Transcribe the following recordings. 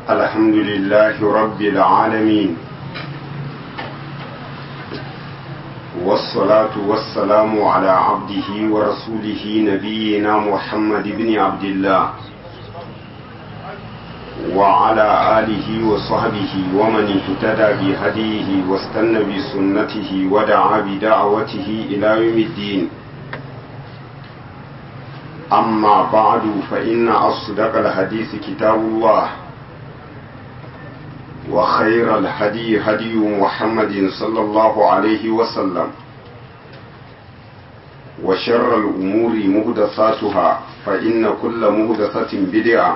الحمد لله رب العالمين والصلاة والسلام على عبده ورسوله نبينا محمد بن عبد الله وعلى آله وصحبه ومن اهتدى بهديه واستنى بسنته ودعا بدعوته إلى يوم الدين. أما بعد فإن أصدق الحديث كتاب الله وخير الهدي هدي محمد صلى الله عليه وسلم وشر الأمور محدثاتها فإن كل محدثة بدعة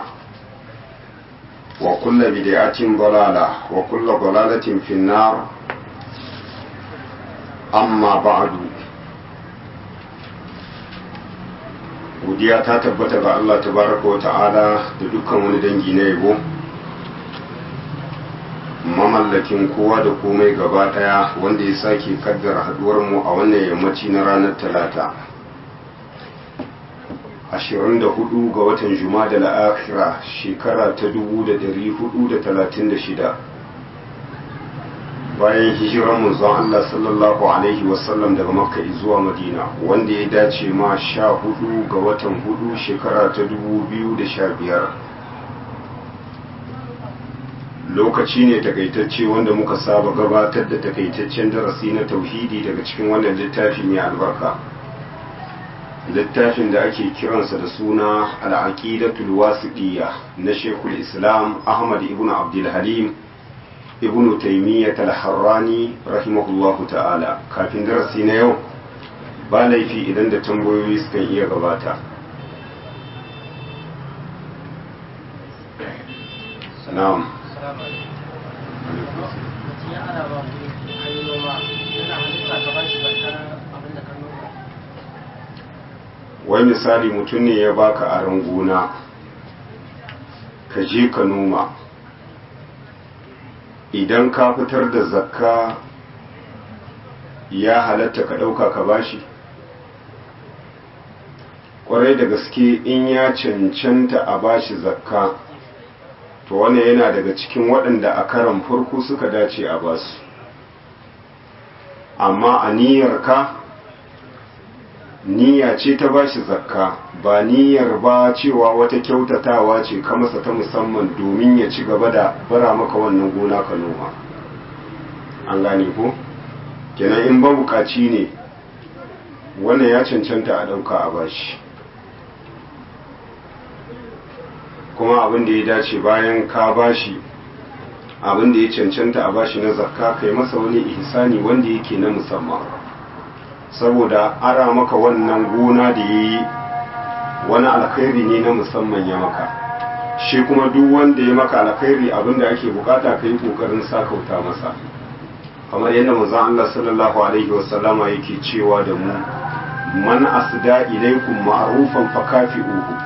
وكل بدعة ضلالة وكل ضلالة في النار. أما بعد godiya ta tabbata ga Allah tabaraka wa ta'ala da dukkan wani dangi na yabo, mamallakin kowa da komai gaba daya, wanda ya sake kaddara haduwar mu a wannan yammaci na ranar talata 24 ga watan Jumada al-Akhirah shekara ta 1436 bayan hijirar manzon Allah sallallahu alaihi wasallam daga Makka zuwa Madina, wanda ya dace ma 14 ga watan 4 shekara ta 2015. lokaci ne takaitacce wanda muka saba gabatar da takaitaccen darasi na tauhidi daga cikin wannan littafi mai albarka, littafin da ake kiransa da suna al-aqidatul wasitiyya na Sheikhul Islam Ahmad ibn Abdul Halim ibn Taymiyyah al-Harrani rahimahullahu ta'ala. Kafin darasi na yau ba laifi idan da tambayoyi sukan iya gabata. Na'am. Wai misali mutum ne ya baka aron gona ka je ka noma, idan ka fitar da zakka ya halatta ka ɗauka ka bashi? Ƙwarai da gaske in ya cancanta a bashi zakka, to wannan yana daga cikin waɗanda a karan farko suka dace a basu. Amma a niyyarka, niyya ce ta bashi zakka, ba niyyar ba cewa wata kyautatawa ce ka masa ta musamman domin ya ci gaba da bara maka wannan gona ka noma. An gane ko? Kenan in ba bukaci ne, wannan ya cancanta a ɗauka a bashi. Kuma abin da ya dace bayan ka bashi abin da ya cancanta a bashi na zakka, kai masa wani ihsani wanda yake na musamman, saboda ara maka wannan gona da yayi wani alkhairi ne na musamman ya maka. Shi kuma duk wanda ya maka alkhairi abin da ake bukata kai kokarin sakauta masa, kamar yadda manzon Allah sallallahu alaihi wasallama yake cewa da mu, man asda ilaikum ma'rufan fakafi'uhu.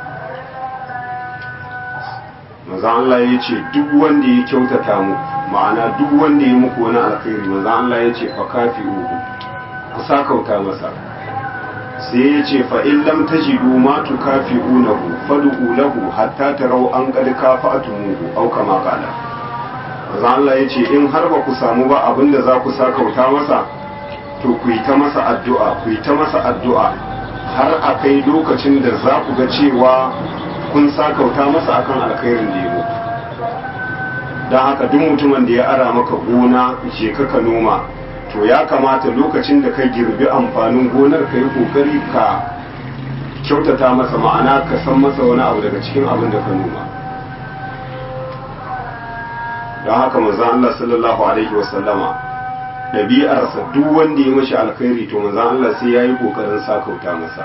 manzon Allah ya ce duk wanda ya kyautata muku, ma'ana duk wanda ya muku wani alkhairi, manzon Allah ya ce fakafi'uhu, ku sakauta masa. sai ya ce fa in lam tajidu ma tukafi'unahu fad'u lahu hatta taraw an qad kafa'tumuhu aw kama qala. manzon Allah ya ce in har ba ku samu ba abinda za ku sakauta masa, to ku yi ta masa addu'a, ku yi ta masa addu'a har a kai lokacin da za ku ga cewa kun sakauta masa akan alkhairin da ya muku. don haka duk mutumin da ya ara maka gona je ka noma, to ya kamata lokacin da ka girbi amfanin gonar ka yi kokari ka kyautata masa, ma'ana ka san masa wani abu daga cikin abin da ka noma. don haka manzon Allah sallallahu alaihi wasallama ɗabi'arsa duk wanda ya mashi alkhairi to manzon Allah sai ya yi kokarin sakauta masa,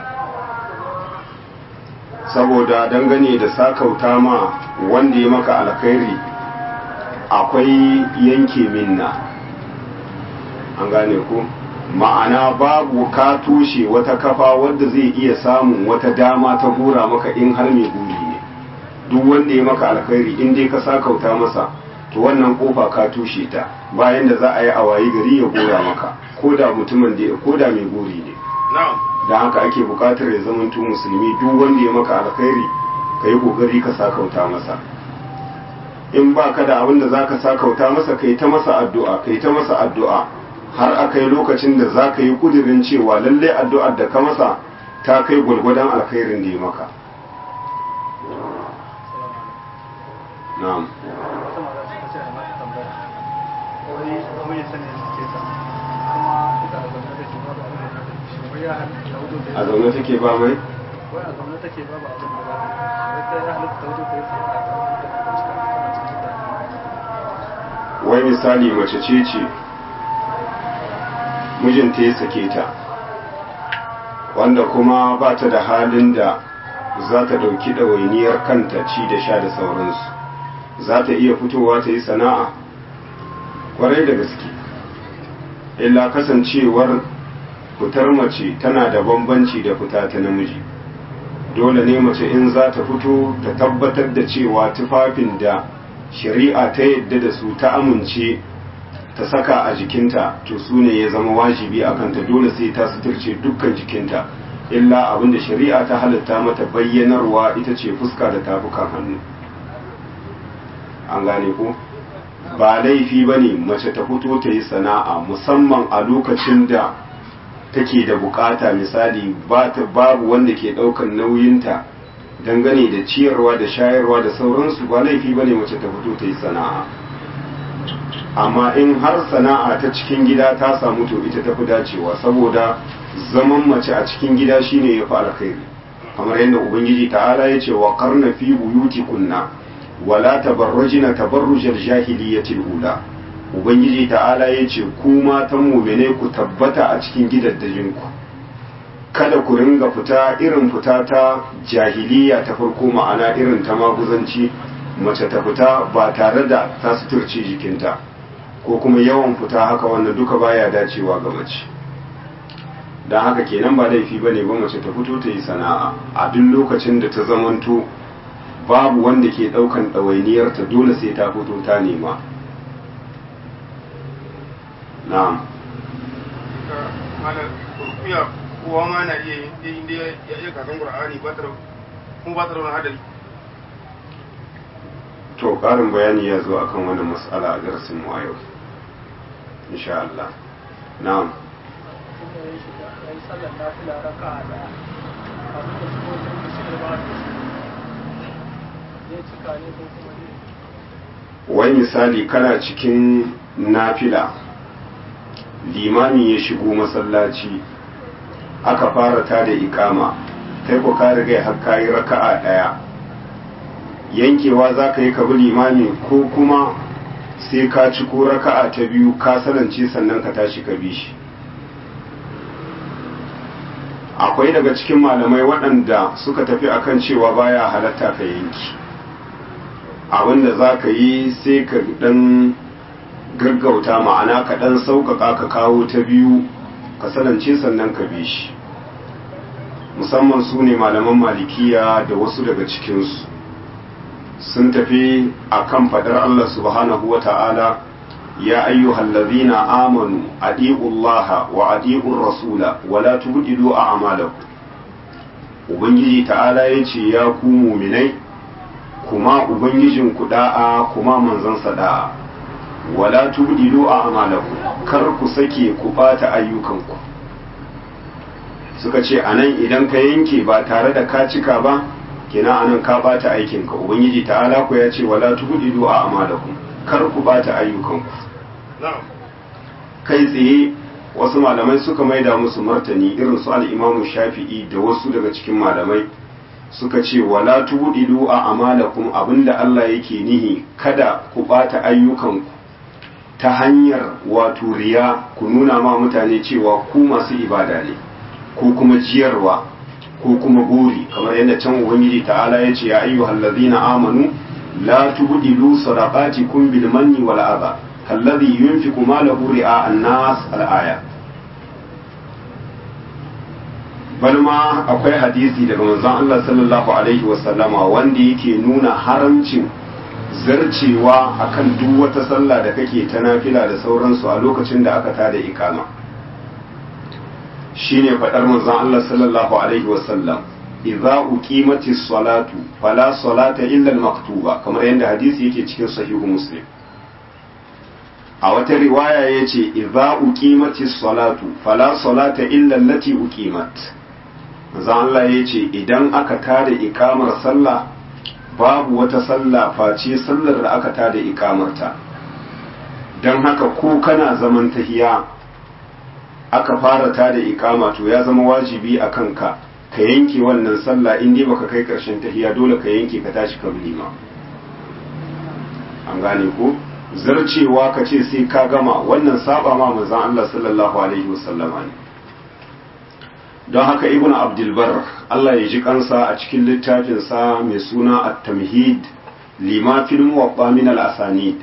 saboda dangane da sakauta ma wanda ya maka alkhairi akwai yanke minna. An gane ko? Ma'ana babu ka tushe wata kafa wadda zai iya samun wata dama ta gora maka in har mai guri ne. Duk wanda ya maka alkhairi in dai ka sakauta masa, to wannan kofa ka tushe ta, bayan da za a yi a wayi gari ya gora maka, ko da mutumin da ko da mai guri ne. Da haka ake bukatar ya zamanto musulmi duk wanda ya maka alkhairi ka yi kokari ka sakauta masa. in ba ka da abin da za ka sakauta masa kai ta masa addu'a kai ta masa addu'a har a kai lokacin da za ka yi kudirin cewa lalle addu'ar da ka masa ta kai gwargwadon alkhairin da ya maka. Na'am. A zaune take ba mai? Wai misali mace ce mijinta ya sake ta, wanda kuma ba ta da halin da za ta ɗauki ɗawainiyar kanta ci da sha da sauransu, za ta iya fitowa ta yi sana'a kwarai da gaske, illa kasancewar fitar mace tana da bambanci da fita ta namiji. Dole ne mace in za ta fito ta tabbatar da cewa tufafin da shari'a ta yadda da su ta amince ta saka a jikinta to su ne ya zama wajibi a kanta, dole sai ta suturce dukkan jikinta, illa abinda shari'a ta halitta mata bayyanarwa ita ce fuska da tafukan hannu. An gane ko? Ba laifi ba ne mace ta fito ta yi sana'a, musamman a lokacin da take da bukata, misali babu wanda ke daukan nauyinta dangane da ciyarwa da shayarwa da sauransu, ba laifi ba ne mace ta fito ta yi sana'a. Amma in har sana'a ta cikin gida ta samu to ita tafi dacewa, saboda zaman mace a cikin gida shine ya fi alkhairi, kamar yadda ubangiji ta'ala ya ce wa qarna fi buyutikunna wala tabarrajina tabarrujal jahiliyatil ula. Ubangiji ta'ala ya ce ku matan mu'mine ku tabbata a cikin gidaddajinku, kada ku ringa fita irin fita ta jahiliya ta farko, ma'ana irin ta maguzanci, mace ta fita ba tare da ta suturce jikinta ko kuma yawan fita haka, wannan duka baya dacewa ga mace. don haka kenan ba laifi bane ba mace ta fito ta yi sana'a a duk lokacin da ta zamanto babu wanda ke daukan ɗawainiyarta, dole sai ta fito ta nema. Na'am. Malam kurkuya kowa ma na iya yin inda ya iya kakan Qur'ani ba ta kuma ba ta rauna hadari. To ƙarin bayani ya zo akan wannan mas'ala a darasin mu a yau. Insha Allah. Na'am. Wai misali kana cikin nafila, limami ya shigo masallaci aka fara ta da ikama, kai ko ka riga har kayi raka'a daya, yankewa za ka yi ka bi limami ko kuma sai ka ci ko raka'a ta biyu ka sanance sannan ka tashi ka bi shi. Akwai daga cikin malamai waɗanda suka tafi akan cewa baya halatta ka yanki, abinda za ka yi sai ka dan gaggauta, ma'ana ka dan sauƙaƙa ka kawo ta biyu ka sanance sannan ka bi shi. Musamman su ne malaman malikiya da wasu daga cikinsu sun tafi akan faɗar Allah subhanahu wa ta'ala, ya ayyuhal ladhina amanu adi'ullaha wa adi'ur rasula wa la tubdilu a'malakum. Ubangiji ta'ala yace ya ku mu'minai, kuma ubangijin ku da'a kuma manzon sa da'a, wa la tubdilu a'malakum, kar ku sake ku bata ayyukanku. Suka ce anan idan ka yanke ba tare da ka cika ba, kenan anan ka bata aikinka. Ubangiji ta'ala ku ya ce wala tubdilu a'malakum, kar ku bata ayyukanku. Kai tsaye wasu malamai suka maida musu martani, irin su al-Imam Shafi'i da wasu daga cikin malamai suka ce wala tubdilu a'malakum, abinda Allah yake nihi kada ku bata ayyukanku ta hanyar wato riya, ku nuna ma mutane cewa ku masu ibada ne, ko kuma jiyarwa ko kuma gori, kamar yadda can ubangiji ta'ala ya ce ya ayyuhal ladhina amanu la tubdilu sadaqatikum bil manni wal adha kalladhi yunfiqu malahu ri'a an-nas al-aya. Balma akwai hadisi daga manzon Allah sallallahu alaihi wa sallama wanda yake nuna haramcin zarcewa akan duk wata sallah da kake ta nafila da sauransu a lokacin da aka tada ikama. Shine faɗar manzon Allah sallallahu alaihi wa sallam, idza uqimatis salatu fala salata illa al-maktuba kamar yadda hadisi yake cikin sahihu muslim. A wata riwaya yace idza uqimatis salatu fala salata illa allati uqimat. manzo Allah yace idan aka tada iqamar sallah babu wata sallah face sallar da aka tada iqamarta. Dan haka ko kana zaman tahiya aka fara tada iqama to ya zama wajibi akan ka yanke wannan sallah in dai baka kai karshen tahiya dole ka yanke ka tashi ka bulima. An gane ko zarcewa ka ce sai ka gama wannan saba ma manzon Allah sallallahu alaihi wasallama ne. Don haka ibnu abdul bar Allah ya ji kansa a cikin littafin sa mai suna at-tamhid lima fil muwatta min al-asanid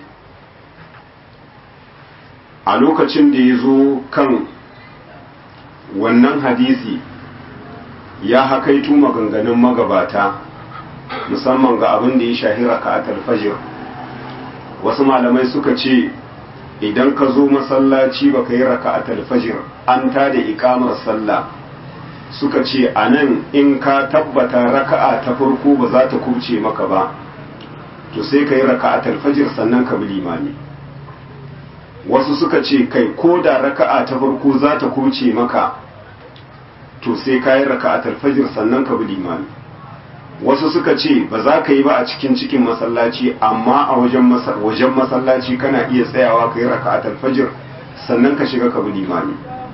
a lokacin da yazo kan wannan hadisi ya hakaitu maganganun magabata musamman ga abin da ya shahi raka'atul fajr. Wasu malamai suka ce idan ka zo masallaci baka yi raka'atul fajr an tada iqamar sallah, suka ce anan in ka tabbata raka'a ta farko ba za ta kubce maka ba to sai ka yi raka'atul fajr sannan ka bi limami. Wasu suka ce kai ko da raka'a ta farko za ta kubce maka to sai ka yi raka'atul fajr sannan ka bi limami. Wasu suka ce ba za ka yi ba a cikin masallaci amma a wajen masallaci kana iya tsayawa ka yi raka'atul fajr sannan ka shiga ka bi limami.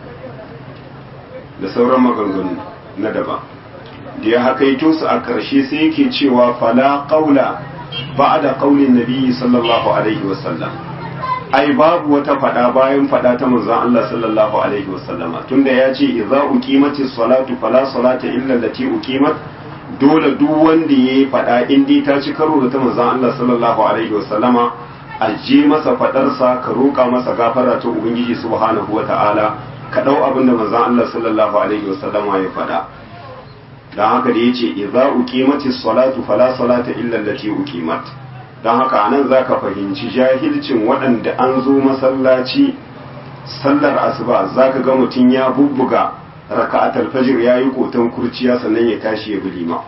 Da sauran maganganu na daba da ya hakaito su a ƙarshe sai yake cewa fala qaula ba'da qaulin nabi sallallahu alaihi wasallam, ai babu wata fada bayan fada ta manzon Allah sallallahu alaihi wasallama tunda ya ce idza uqimatis salatu fala salata illa allati uqimat, dole duk wanda yayi fada in dai ta ci karo da ta manzon Allah sallallahu alaihi wasallama a je masa fadarsa ka roƙa masa gafara ta ubangiji subhanahu wataala ka dau abin da manzon Allah sallallahu alaihi wasallama ya fada. Dan haka da yace idza uqimatis salatu fala salata illa allati uqimat, don haka anan za ka fahimci jahilcin waɗanda an zo masallaci sallar asuba za ka ga mutum ya bubbuga raka'atul fajr ya yi koton kurciya sannan ya tashi ya bi lima.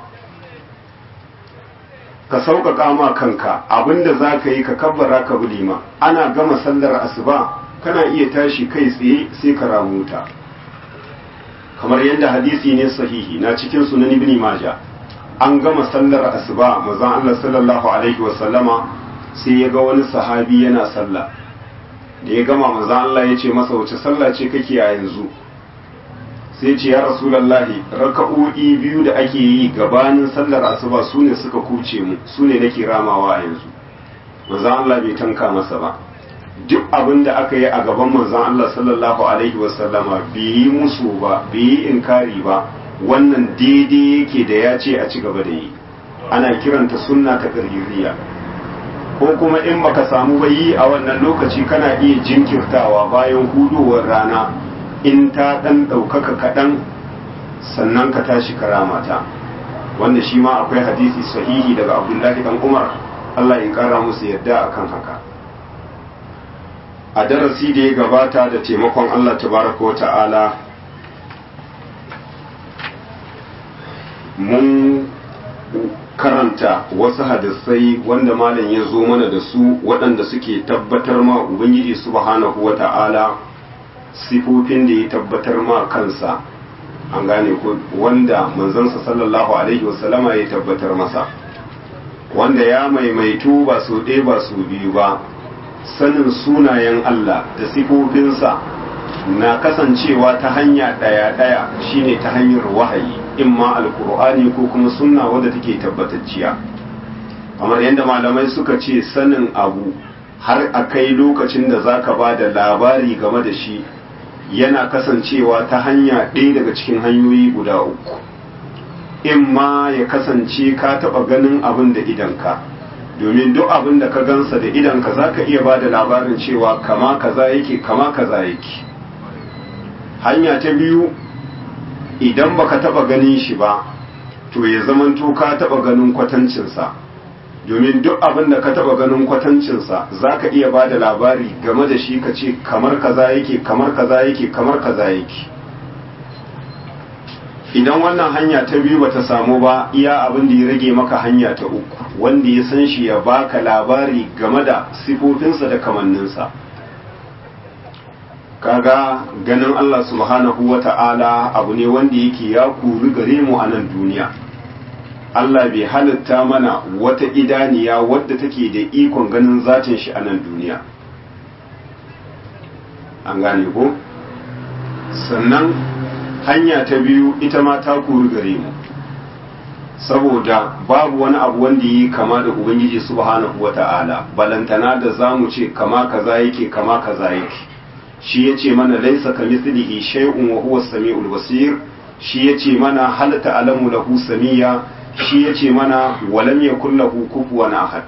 Ka sauƙaƙa ma kanka abinda za ka yi ka kabbara ka bi lima, ana gama sallar asuba kana iya tashi kai tsaye sai ka ramuta kamar yadda hadisi ne sahihi na cikin sunan ibn majah. An gama sallar asuba manzon Allah sallallahu alaihi wasallama sai ya ga wani sahabi yana sallah, da ya gama manzon Allah ya ce masa wace sallah ce kake a yanzu? Sai ce ya rasulullahi raka'o'i biyu da ake yi gabanin sallar asuba sune suka kuce mu, sune nake ramawa a yanzu. Manzon Allah bai tanka masa ba, duk abin da aka yi a gaban manzon Allah sallallahu alaihi wasallama bai yi musu ba, bai yi inkari ba, wannan daidai yake da ya ce a ci gaba da yi. Ana kiranta sunna ta ƙaririya. Ko kuma in baka samu bayi a wannan lokaci kana iya jinkirtawa bayan hudowar rana in ta ɗan ɗaukaka kaɗan sannan ka tashi karamata, wanda shi ma akwai hadisi sahihi daga Abdullahi dan Umar Allah ya ƙara musu yadda akan haka. A darasi da ya gabata da taimakon Allah tabaraka wa ta'ala mun karanta wasu hadisai wanda malam ya zo mana da su waɗanda suke tabbatar ma ubangiji subhanahu wata'ala sifofin da ya tabbatar ma kansa, an gane ko wanda manzansa sallallahu alaihi wasallama ya tabbatar masa, wanda ya maimaitu ba su ɗaya ba su biyu ba. Sanin sunayen Allah da sifofinsa na kasancewa ta hanya ɗaya-ɗaya shine ta hanyar wahayi, imma alkur'ani ko kuma sunna wadda take tabbatacciya. Kamar yadda malamai suka ce sanin abu har a kai lokacin da zaka ba da labari game da shi yana kasancewa ta hanya ɗaya daga cikin hanyoyi guda uku. Imma ya kasance ka taɓa ganin abin da idanka, domin duk abin da ka gansa da idanka zaka iya ba da labarin cewa kama kaza yake kama kaza yake. Hanya ta biyu, idan baka taba ganin shi ba to ya zamanto ka taba ganin kwatancinsa, domin duk abin da ka taba ganin kwatancinsa zaka iya ba da labari game da shi ka ce kamar kaza yake kamar kaza yake kamar kaza yake. idan wannan hanya ta biyu bata samu ba, iya abin da ya rage maka hanya ta uku, wanda ya san shi ya baka labari game da sifofinsa da kamanninsa. Kaga ganin Allah subhanahu wata'ala abu ne wanda yake ya kuri gare mu a nan duniya. Allah bai halitta mana wata idaniya wadda take da ikon ganin zatin shi a nan duniya. An gane ko? Sannan hanya ta biyu ita ma ta kuri gare mu, saboda babu wani abu wanda yi kama da Ubangiji subhanahu wata'ala, balantana da zamu ce kama kaza yake kama kaza yake. Shi ya ce mana laisa ka mislihi shay'un wa huwa as-sami'ul basir, shi ya ce mana hal ta'lamu lahu samiyya, shi ya ce mana walam yakul lahu kufuwan ahad.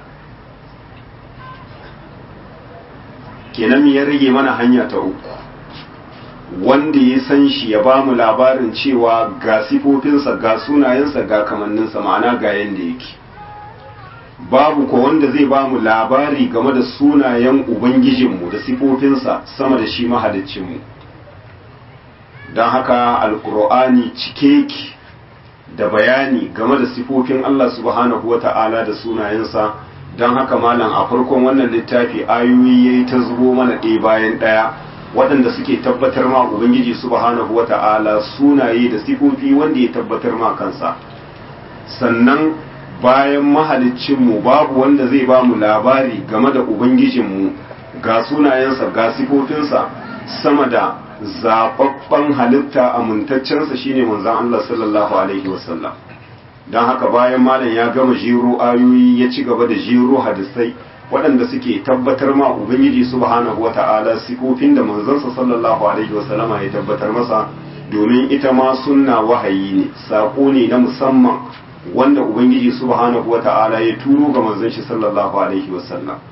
Kenan ya rage mana hanya ta uku, wanda ya san shi ya ba mu labarin cewa ga sifofinsa, ga sunayensa, ga kamanninsa, ma'ana ga yanda yake. Babu ko wanda zai ba mu labari game da sunayen Ubangijinmu da sifofinsa sama da shi mahaliccinmu. Don haka Alƙur'ani cike ki da bayani game da sifofin Allah subhanahu wa ta'ala da sunayensa. Don haka malam a farkon wannan littafi ayoyi ya yi ta zubo mana ɗaya bayan ɗaya waɗanda suke tabbatar ma Ubangiji subhanahu wa ta'ala sunaye da sifofi wanda ya tabbatar ma kansa. Sannan bayan mahaliccinmu babu wanda zai ba mu labari game da Ubangijinmu ga sunayensa ga sifofinsa sama da zaɓaɓɓen halitta amintaccensa shine manzon Allah sallallahu alaihi wasallam. Don haka bayan malam ya gama jero ayoyi ya ci gaba da jero hadisai waɗanda suke tabbatar ma Ubangiji subhanahu wata'ala sifofin da manzansa sallallahu alaihi wasallama ya tabbatar masa, domin ita ma sunna wahayi ne, saƙo ne na musamman wanda Ubangiji subhanahu wata'ala ya turo ga manzon shi sallallahu alaihi wasallam.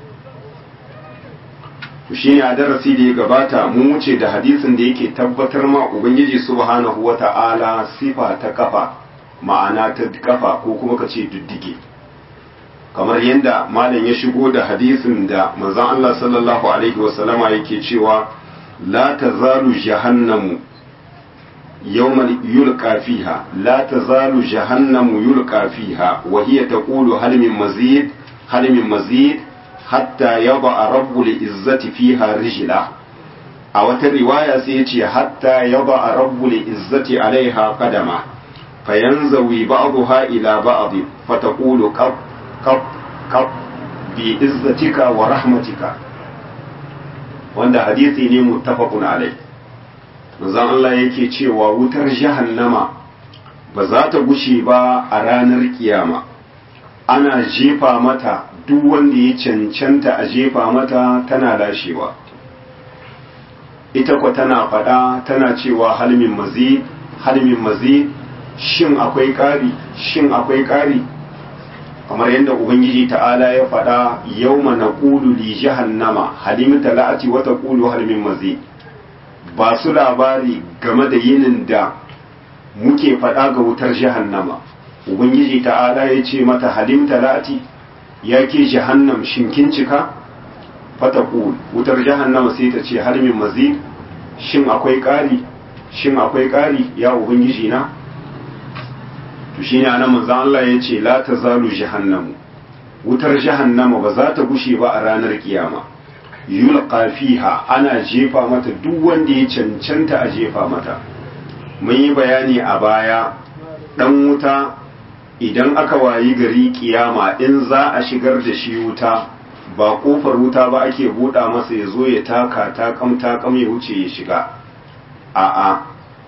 To shine a darasi da ya gabata mun wuce da hadisin da yake tabbatar ma Ubangiji subhanahu wata'ala sifa ta kafa, ma'ana ta kafa ko kuma kace diddige. Kamar yadda malam ya shigo da hadisin da manzon Allah sallallahu alaihi wasallama yake cewa la tazalu jahannamu يوم يلقى فيها لا تزال جهنم يلقى فيها وهي تقول هل من مزيد هل من مزيد حتى يضع رب العزة فيها رجله أو الرواية سيتي حتى يضع رب العزة عليها قدمه فينزوي بعضها إلى بعض فتقول كب كب كب بعزتك ورحمتك. وعند حديثي متفق عليه. manzon Allah yake cewa wutar jahannama ba za ta gushe ba a ranar kiyama, ana jefa mata duk wanda ya cancanta a jefa mata tana lashewa. Ita kwa tana faɗa tana cewa halmin mazid halmin mazid, shin akwai ƙari, shin akwai ƙari, kamar yadda Ubangiji ta'ala ya faɗa yawma naqulu li jahannama halim talati wa taqulu halmin mazid. Ba su labari game da yinin da muke faɗa ga wutar jahannama. Ubangiji ta'ala ya ce mata halim talati, ya ke jahannam shin kin cika? Fataqul, wutar jahannama sai ta ce hal min mazid, shin akwai ƙari, shin akwai ƙari ya Ubangiji na? To shine anan manzon Allah ya ce la tazalu jahannamu, wutar jahannama ba za ta gushe ba a ranar kiyama. Yulqa fiha, ana jefa mata duk wanda ya cancanta a jefa mata. Mun yi bayani a baya, dan wuta idan aka wayi gari kiyama in za a shigar da shi wuta, ba kofar wuta ba ake buɗa masa ya zo ya taka takam ya wuce ya shiga. A'a,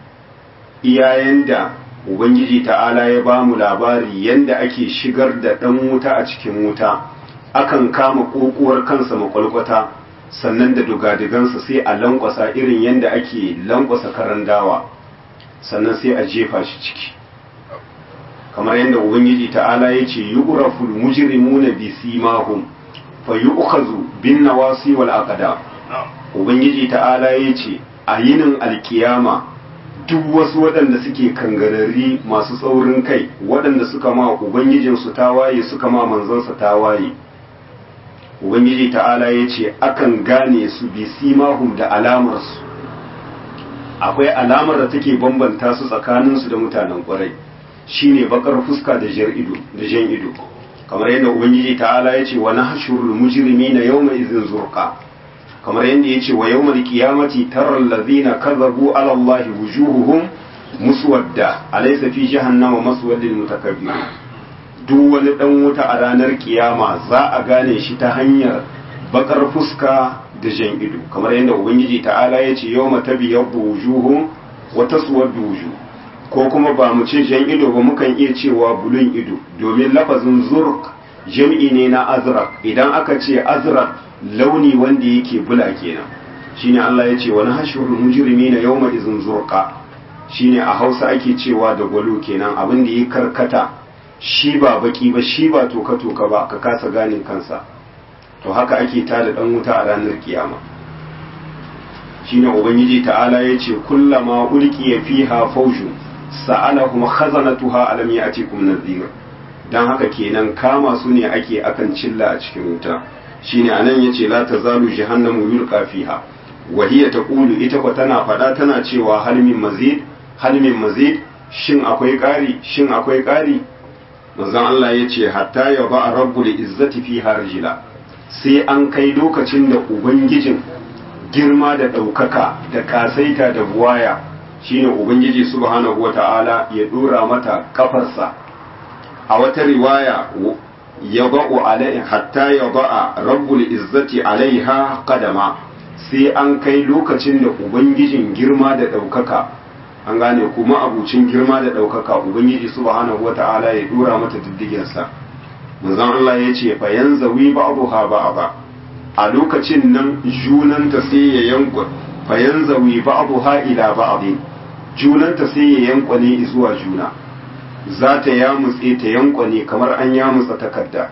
iyayen da Ubangiji ta'ala ya ba mu labari yanda ake shigar da ɗan wuta a cikin wuta, akan kama ƙoƙuwar kansa makwalkwata, sannan da dugadigansa sai a lankwasa irin yanda ake lankwasa karan dawa, sannan sai a jefa shi ciki. Kamar yadda Ubangiji ta'ala ya ce yu'raful mujrimuna bi simahum fa yu'khazu bin nawasi wal aqdam. Ubangiji ta'ala ya ce a yinin alkiyama duk wasu waɗanda suke kangarari masu tsaurin kai, waɗanda suka ma Ubangijinsu tawaye suka ma manzansa tawaye, Ubangiji ta'ala ya ce akan gane su bi simahum da alamarsu, akwai alamar da take bambanta su tsakaninsu da mutanen kwarai shine bakar fuska da jan ido kamar yadda ubangiji ta'ala ya ce wa nahshurul mujrimina yawma idhin zurqa kamar yadda ya ce wa yawmal qiyamati taral ladhina kadhabu ala allahi wujuhuhum muswadda alaysa fi jahannama maswal lil mutakabbirin duk wani dan wuta a ranar kiyama za a gane shi ta hanyar bakar fuska da jan ido kamar yadda ubangiji ta'ala ya ce yawma tabyaddu wujuhum wa taswaddu wujuh ko kuma ba mu ce jan ido ba mukan iya cewa bulun ido domin lafazin zurq jam'i ne na azraq idan aka ce azraq launi wanda yake bula kenan shine Allah ya ce wa nahshurul mujrimina yawma idhin zurqa shine a Hausa ake cewa da gwalo kenan abin da ya karkata shi ba baki ba shi ba toka toka ba ka kasa gane kansa to haka ake tada dan wuta a ranar kiyama shine ubangiji ta'ala ya ce kullama ulqiya fiha fawjun sa'alahum khazanatuha alam ya'tikum nadhir dan haka kenan kama su ne ake akan cilla a cikin wuta shine anan yace la tazalu jahannamu yulqa fiha wa hiya taqulu ita ko tana fada tana cewa hal min mazid shin akwai ƙari shin akwai ƙari manzon Allah yace hatta ya ba rabbul izzati fiha rajula sai an kai lokacin da ubangijin girma da daukaka da kasaita da buwaya shine ubangiji subhanahu wata'ala ya dora mata kafarsa a wata riwaya yada'u alaiha hatta yada'a rabbul izzati alaiha qadama sai an kai lokacin da ubangijin girma da daukaka an gane kuma abucin girma da daukaka ubangiji subhanahu wata'ala ya dora mata diddigen sa manzon Allah ya ce fa yanzawi ba'daha ba'da a lokacin nan junanta sai ya yankwa fa yanzawi ba'daha ila ba'din junanta sai ya yankwane zuwa juna za ta yamutse ta yankwane kamar an yamutsa takarda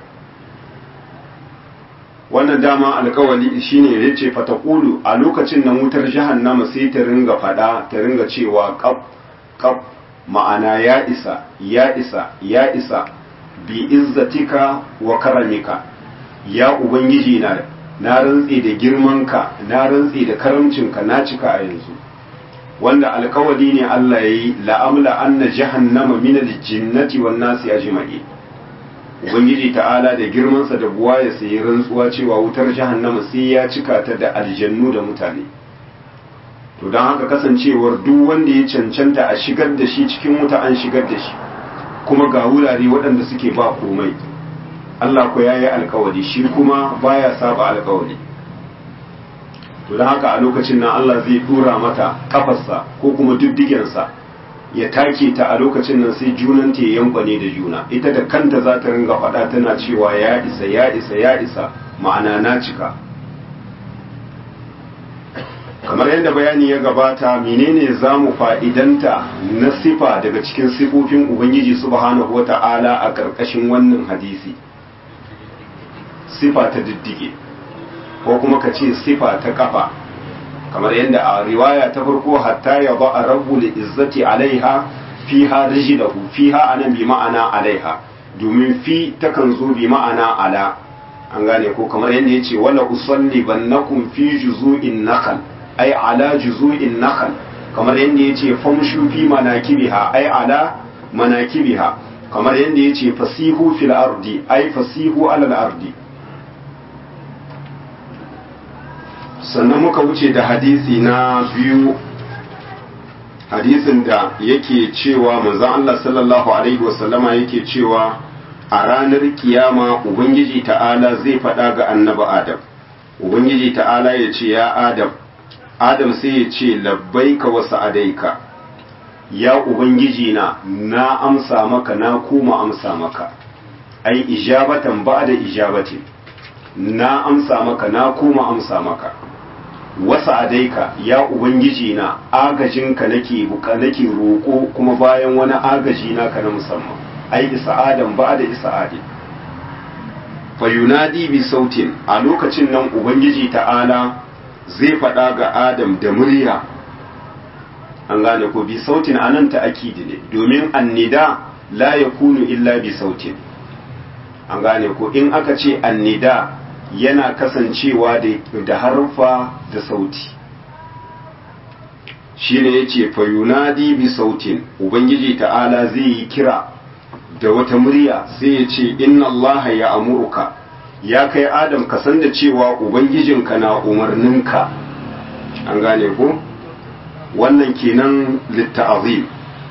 wannan dama alkawali shine ya ce fataqulu a lokacin nan wutar jahannama sai ta ringa fada ta ringa cewa qab ma'ana ya isa ya isa ya isa bi izzatika wa karamika ya ubangiji na rantsi da girmanka na rantsi da karamcinka na cika a yanzu wanda alkawali ne Allah ya yi la'amla anna jahannama min al-jinnati wan nasi ajma'i ubangiji ta'ala da girmansa da buwa ya sayi rantsuwa cewa wutar jahannama sai ya cika ta da aljannu da mutane to don haka kasancewar duk wanda ya cancanta a shigar da shi cikin wuta an shigar da shi kuma ga wurare waɗanda suke ba komai Allah ko yayi alkawali shi kuma baya saba alkawali to don haka a lokacin nan Allah zai dora mata kafarsa ko kuma diddigensa ya take ta a lokacin nan sai junanta ya yankwane da juna ita da kanta za ta ringa faɗa tana cewa ya isa ya isa ya isa ma'ana na cika kamar yadda bayani ya gabata menene za mu fa'idanta na sifa daga cikin sifofin ubangiji subhanahu wata'ala a ƙarƙashin wannan hadisi sifa ta diddige ko kuma ka ce sifa ta kafa kamar yadda a riwaya ta farko hatta ya ba a rabu da izzati alaiha fiha rijlahu fiha anan bi ma'ana alaiha domin fi takan zo bi ma'ana ala an gane ko kamar yadda yace wala usalli bannakum fi juzu'in nakhl ay ala juzu'in nakhl kamar yadda yace famshu fi manakibiha ay ala manakibiha kamar yadda yace fasihu fil ardi ay fasihu ala al ardi sannan muka wuce da hadisi na biyu hadisin da yake cewa manzon Allah sallallahu alaihi wasallama yake cewa a ranar kiyama ubangiji ta'ala zai faɗa ga annabi Adam ubangiji ta'ala ya ce ya Adam sai ya ce labbaika wa sa'adaika ya ubangiji na amsa maka na kuma amsa maka ai ijabatan ba'da ijabatin na amsa maka na kuma amsa maka wasa adaika ya ubangiji na agajinka nake roƙo kuma bayan wani agaji naka na musamman ai isa'adan ba da isa'adin fa yunadi bi sautin a lokacin nan ubangiji ta'ala zai faɗa ga adam da murya an gane ko bi sautin anan ta akidi ne domin annida la yakunu illa bi sautin an gane ko in aka ce annida yana kasancewa da harfa da sauti shine yace fa yunadi bi sautin, ubangiji ta'ala zai yi kira da wata murya sai ya ce inna Allah ya amuruka, ya kai Adam ka san da cewa ubangijinka na umarninka. An gane ko wannan kenan litta'azim,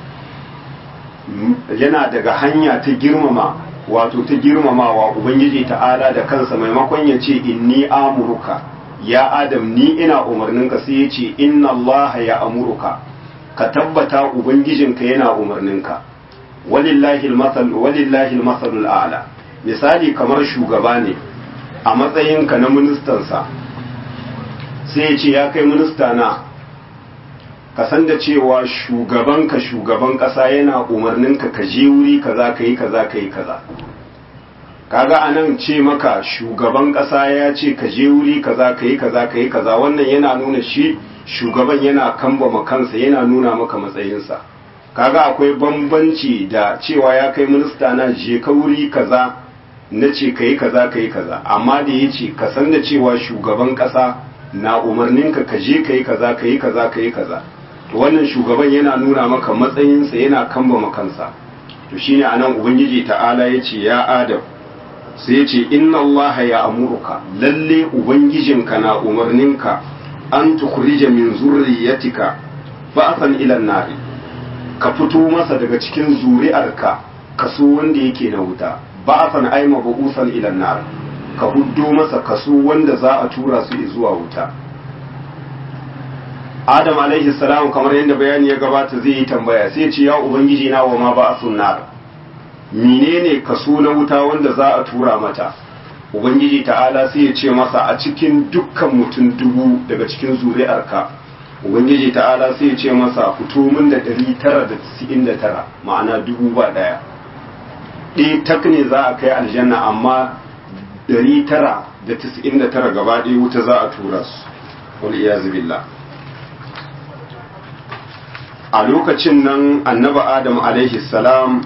yana daga hanya ta girmama, wato ta girmamawa ubangiji ta'ala da kansa, maimakon ya ce inni amuruka ya Adam ni ina umarninka, sai ya ce inna Allah ya amuruka, ka tabbata ubangijinka yana umarninka. walillahi al-masalul a'la. Misali kamar shugaba ne a matsayinka na ministansa, sai ya ce ya kai minista na, ka san da cewa shugaban ƙasa yana umarninka ka je wuri kaza ka yi kaza ka yi kaza. Kaga anan ce maka shugaban ƙasa ya ce ka je wuri kaza ka yi kaza ka yi kaza, wannan yana nuna shi shugaban yana kambama kansa, yana nuna maka matsayinsa. Kaga akwai bambanci da cewa ya kai minista na je ka wuri kaza na ce ka yi kaza ka yi kaza, amma da ya ce ka san da cewa shugaban ƙasa na umarninka ka je ka yi kaza ka yi kaza ka yi kaza, to wannan shugaban yana nuna maka matsayinsa, yana kambama kansa. To shine anan ubangiji ta'ala ya ce ya Adam, sai ya ce inna Allah ya amuruka, lalle ubangijinka na umarninka an tukhrija min zurriyatika ba'athan ila an-nar, ka fito masa daga cikin zuri'arka kaso wanda yake na wuta. Ba'athan ay mabu'usan ila an-nar, ka huddo masa kaso wanda za a tura su zuwa wuta. Adam alaihi salam kamar yadda bayani ya gabata zai yi tambaya, sai ya ce ya ubangiji na wa ma ba'athun nar, menene kaso na wuta wanda za a tura mata? Ubangiji ta'ala sai ya ce masa a cikin dukkan mutum 1000 daga cikin zuri'arka, Ubangiji ta'ala sai ya ce masa fito min da 999, ma'ana 1000 ba ɗaya. Ɗaya tak ne za a kai aljanna, amma 999 gaba ɗaya wuta za a tura su, wal iyazu billah. A lokacin nan annabi Adam alaihi salam,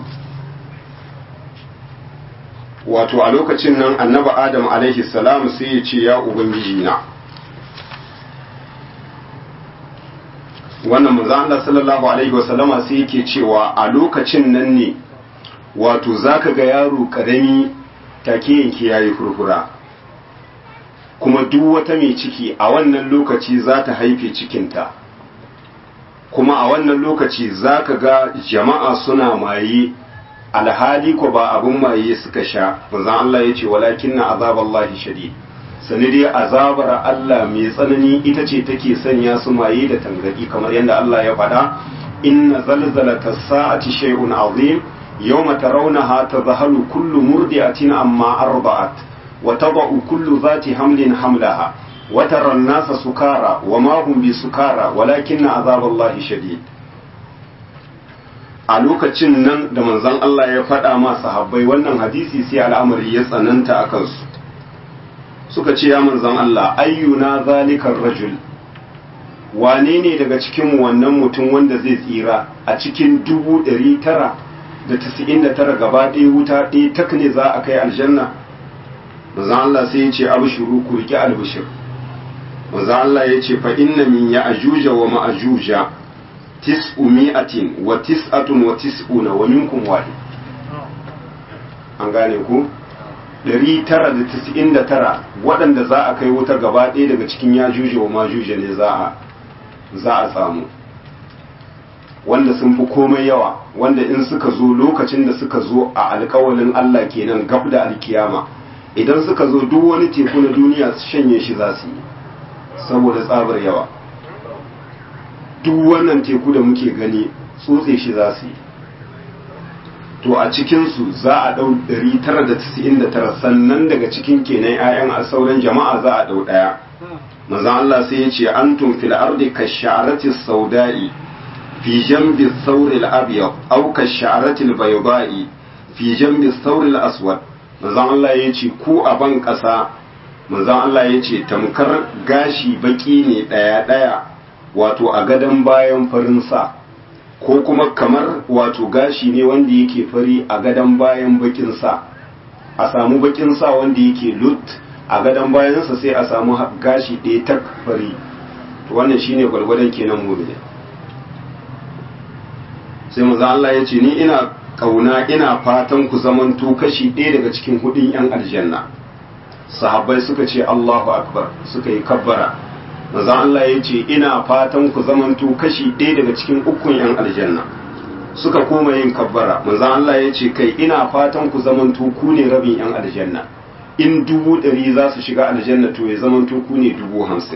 wato a lokacin nan annabi Adam alaihi salam sai ya ce ya ubangiji na, wannan manzo Allah sallallahu alaihi wasallama sai yake cewa a lokacin nan ne wato zaka ga yaro karami take yanke yayi furfura, kuma duk wata mai ciki a wannan lokaci za ta haife cikinta, kuma a wannan lokaci zaka ga jama'a suna maye alhali ko ba abun maye suka sha. manzon Allah ya ce walakinna azaballahi shadid, sani dai azabar Allah mai tsanani ita ce take sanya su maye da tangadi, kamar yadda Allah ya faɗa inna zalzalata sa'ati shay'un azim yawma tarawnaha tadhhalu kullu murdi'atin amma arda'at wa tad'u kullu dhati hamlin hamlaha wa tara an-nasa sukara wa ma hum bisukara walakinna azaballahi shadid. A lokacin nan da manzon Allah ya faɗa ma sahabbai wannan hadisi, sai al'amari ya tsananta a kansu, suka ce ya manzon Allah ayyuna zalikar rajul, wane ne daga cikin wannan mutum wanda zai tsira a cikin 999 gaba ɗaya wuta ɗaya tak ne za a kai aljanna? manzon Allah sai ya ce abshuru, ku riki albishir. manzon Allah ya ce fa inna min ya'juja wa ma'juja 999 wa minkum wahid. An gane ku 999 waɗanda za a kai wuta gaba ɗaya daga cikin yajuja wa majuja ne za a samu, wanda sun fi komai yawa, wanda in suka zo lokacin da suka zo a alkawalin Allah kenan gab da alkiyama, idan suka zo duk wani teku na duniya su shanye shi za su yi saboda tsabar yawa. Duk wannan teku da muke gani tsotse shi za su yi, to a cikinsu za a ɗau 999, sannan daga cikin kenan 'ya'yan a sauran jama'a za a ɗau ɗaya. manzon Allah sai ya ce antum fil ardi kash'arati sauda'i fi jambi thawri al-abyad aw kash'arati al-bayda'i fi jambi thawri al-aswad. manzon Allah ya ce ku a ban ƙasa, manzon Allah ya ce tamkar gashi baki ne ɗaya wato a gadon bayan farin sa, ko kuma kamar wato gashi ne wanda yake fari a gadon bayan bakin sa, a samu bakin sa wanda yake lut a gadon bayansa sai a samu gashi ɗaya tak fari, to wannan shine gwargwadon kenan mu'mini. sai manzo Allah ya ce ni ina kauna ina fatan ku zamanto kashi ɗaya daga cikin hudun yan aljanna. Sahabbai suka ce Allahu akbar, suka yi kabbara. manzo Allah ya ce ina fatan ku zamanto kashi ɗaya daga cikin ukun yan aljanna. Suka koma yin kabbara. manzo Allah ya ce kai ina fatan ku zamanto ku ne rabin yan aljanna. In 100 za su shiga aljanna to ya zamanto ku ne 50.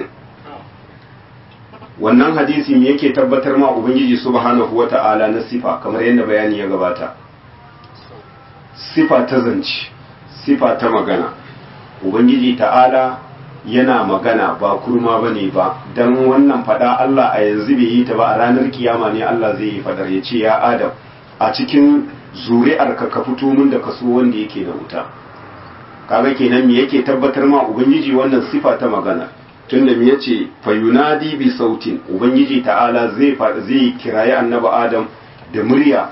Wannan hadisi me yake tabbatar ma ubangiji subhanahu wata'ala na sifa kamar yadda bayani ya gabata. Sifa ta zance, sifa ta magana. Ubangiji ta'ala yana magana ba kurma bane ba, dan wannan fada Allah a yanzu bai yi ta ba, a ranar kiyama ne Allah zai yi fadar, ya ce ya Adam a cikin zuri'arka ka fito min da kaso wanda yake da wuta. Kaga kenan me yake tabbatar ma ubangiji wannan sifa ta magana. Tunda me yace fayunadi bi sautin, ubangiji ta'ala zai kirayi annabi Adam da murya.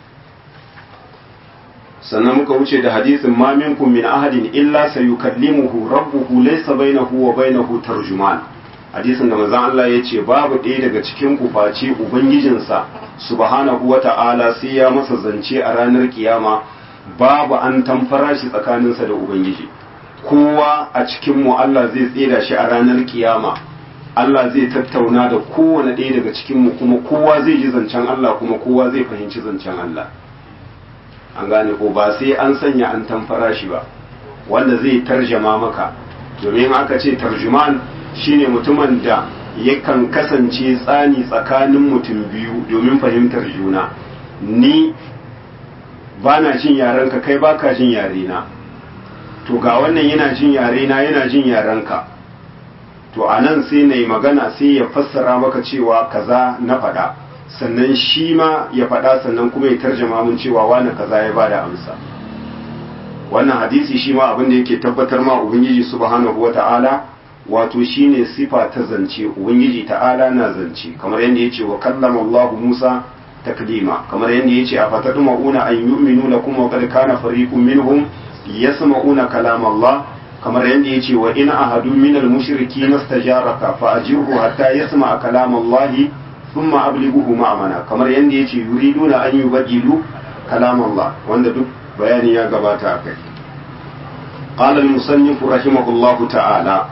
Sannan muka wuce da hadisin ma minkum min ahadin illa sayukallimuhu rabbuhu laysa bainahu wa bainahu tarjuman. Hadisin da manzon Allah yace babu ɗaya daga cikin ku face ubangijinsa subhanahu wata'ala sai ya masa zance a ranar kiyama, babu an tamfara shi tsakaninsa da ubangiji. Kowa a cikinmu Allah zai tseda shi a ranar kiyama, Allah zai tattauna da kowane ɗaya daga cikinmu, kuma kowa zai ji zancen Allah, kuma kowa zai fahimci zancen Allah. An gane ko ba sai an sanya an tamfara shi ba, wanda zai tarjama maka. Domin aka ce tarjuman shine mutumin da yakan kasance tsani tsakanin mutum biyu domin fahimtar juna. Ni ba na jin yarenka, kai ba ka jin yarena. To ga wannan yana jin yarena yana jin yarenka. To a nan sai na yi magana sai ya fassara maka cewa kaza na faɗa, sannan shi ma ya faɗa, sannan kuma ya tarjama min cewa wani kaza ya bada amsa. Wannan hadisi shi ma abin da yake tabbatar ma Ubangiji subhanahu wata'ala wato shine sifa ta zance. Ubangiji ta'ala na zance kamar yadda yace wa kallama Allah Musa taklima, kamar yadda yace a fatadumuna an yu'minu lakum wa qad kana fariqun minhum yasma'una kalam Allah, kamar yadda yace wa in ahadu minal mushrikeena istajaraka fa ajirhu hatta yasma'a kalam Allah thumma ablighuhu ma'amana, kamar yadda yace yuriduna an yubaddilu kalam Allah, wanda duk bayani ya gabata akai. قال المصنف رحمه الله تعالى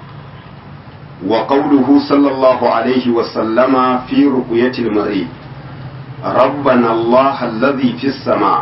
وقوله صلى الله عليه وسلم في رقية المريض ربنا الله الذي في السماء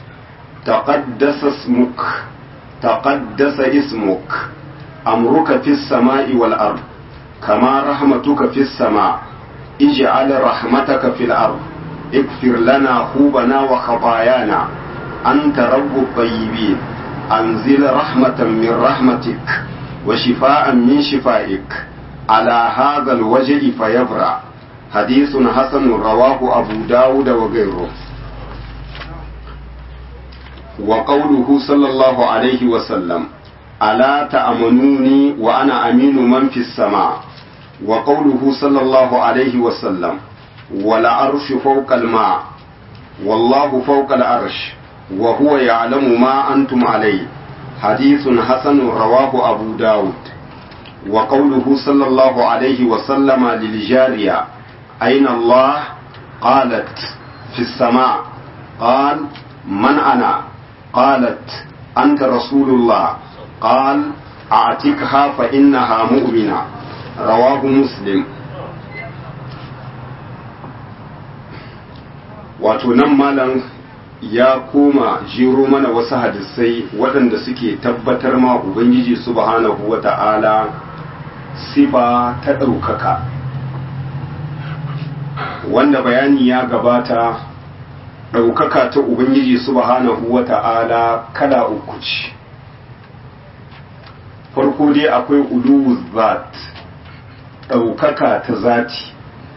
تقدس اسمك أمرك في السماء والأرض كما رحمتك في السماء اجعل رحمتك في الأرض اغفر لنا خوبنا وخطايانا أنت رب الطيبين أنزل رحمة من رحمتك وشفاء من شفائك على هذا الوجه فيبرأ. حديث حسن رواه أبو داود وغيره. وقوله صلى الله عليه وسلم ألا تأمنوني وأنا أمين من في السماء. وقوله صلى الله عليه وسلم والعرش فوق الماء والله فوق العرش وهو يعلم ما أنتم عليه. حديث حسن رواه أبو داود. وقوله صلى الله عليه وسلم للجارية أين الله؟ قالت في السماء. قال من أنا؟ قالت أنت رسول الله. قال أعتقها فإنها مؤمنة. رواه مسلم. وتنم مالا ya koma jiro mana wasu hadisai waɗanda suke tabbatar ma Ubangiji subhanahu wa ta'ala sifa ta ɗaukaka, wanda bayani ya gabata. Ɗaukaka ta Ubangiji subhanahu wa ta'ala kala uku ce. Farko dai akwai uluwu zat, ɗaukaka ta zati,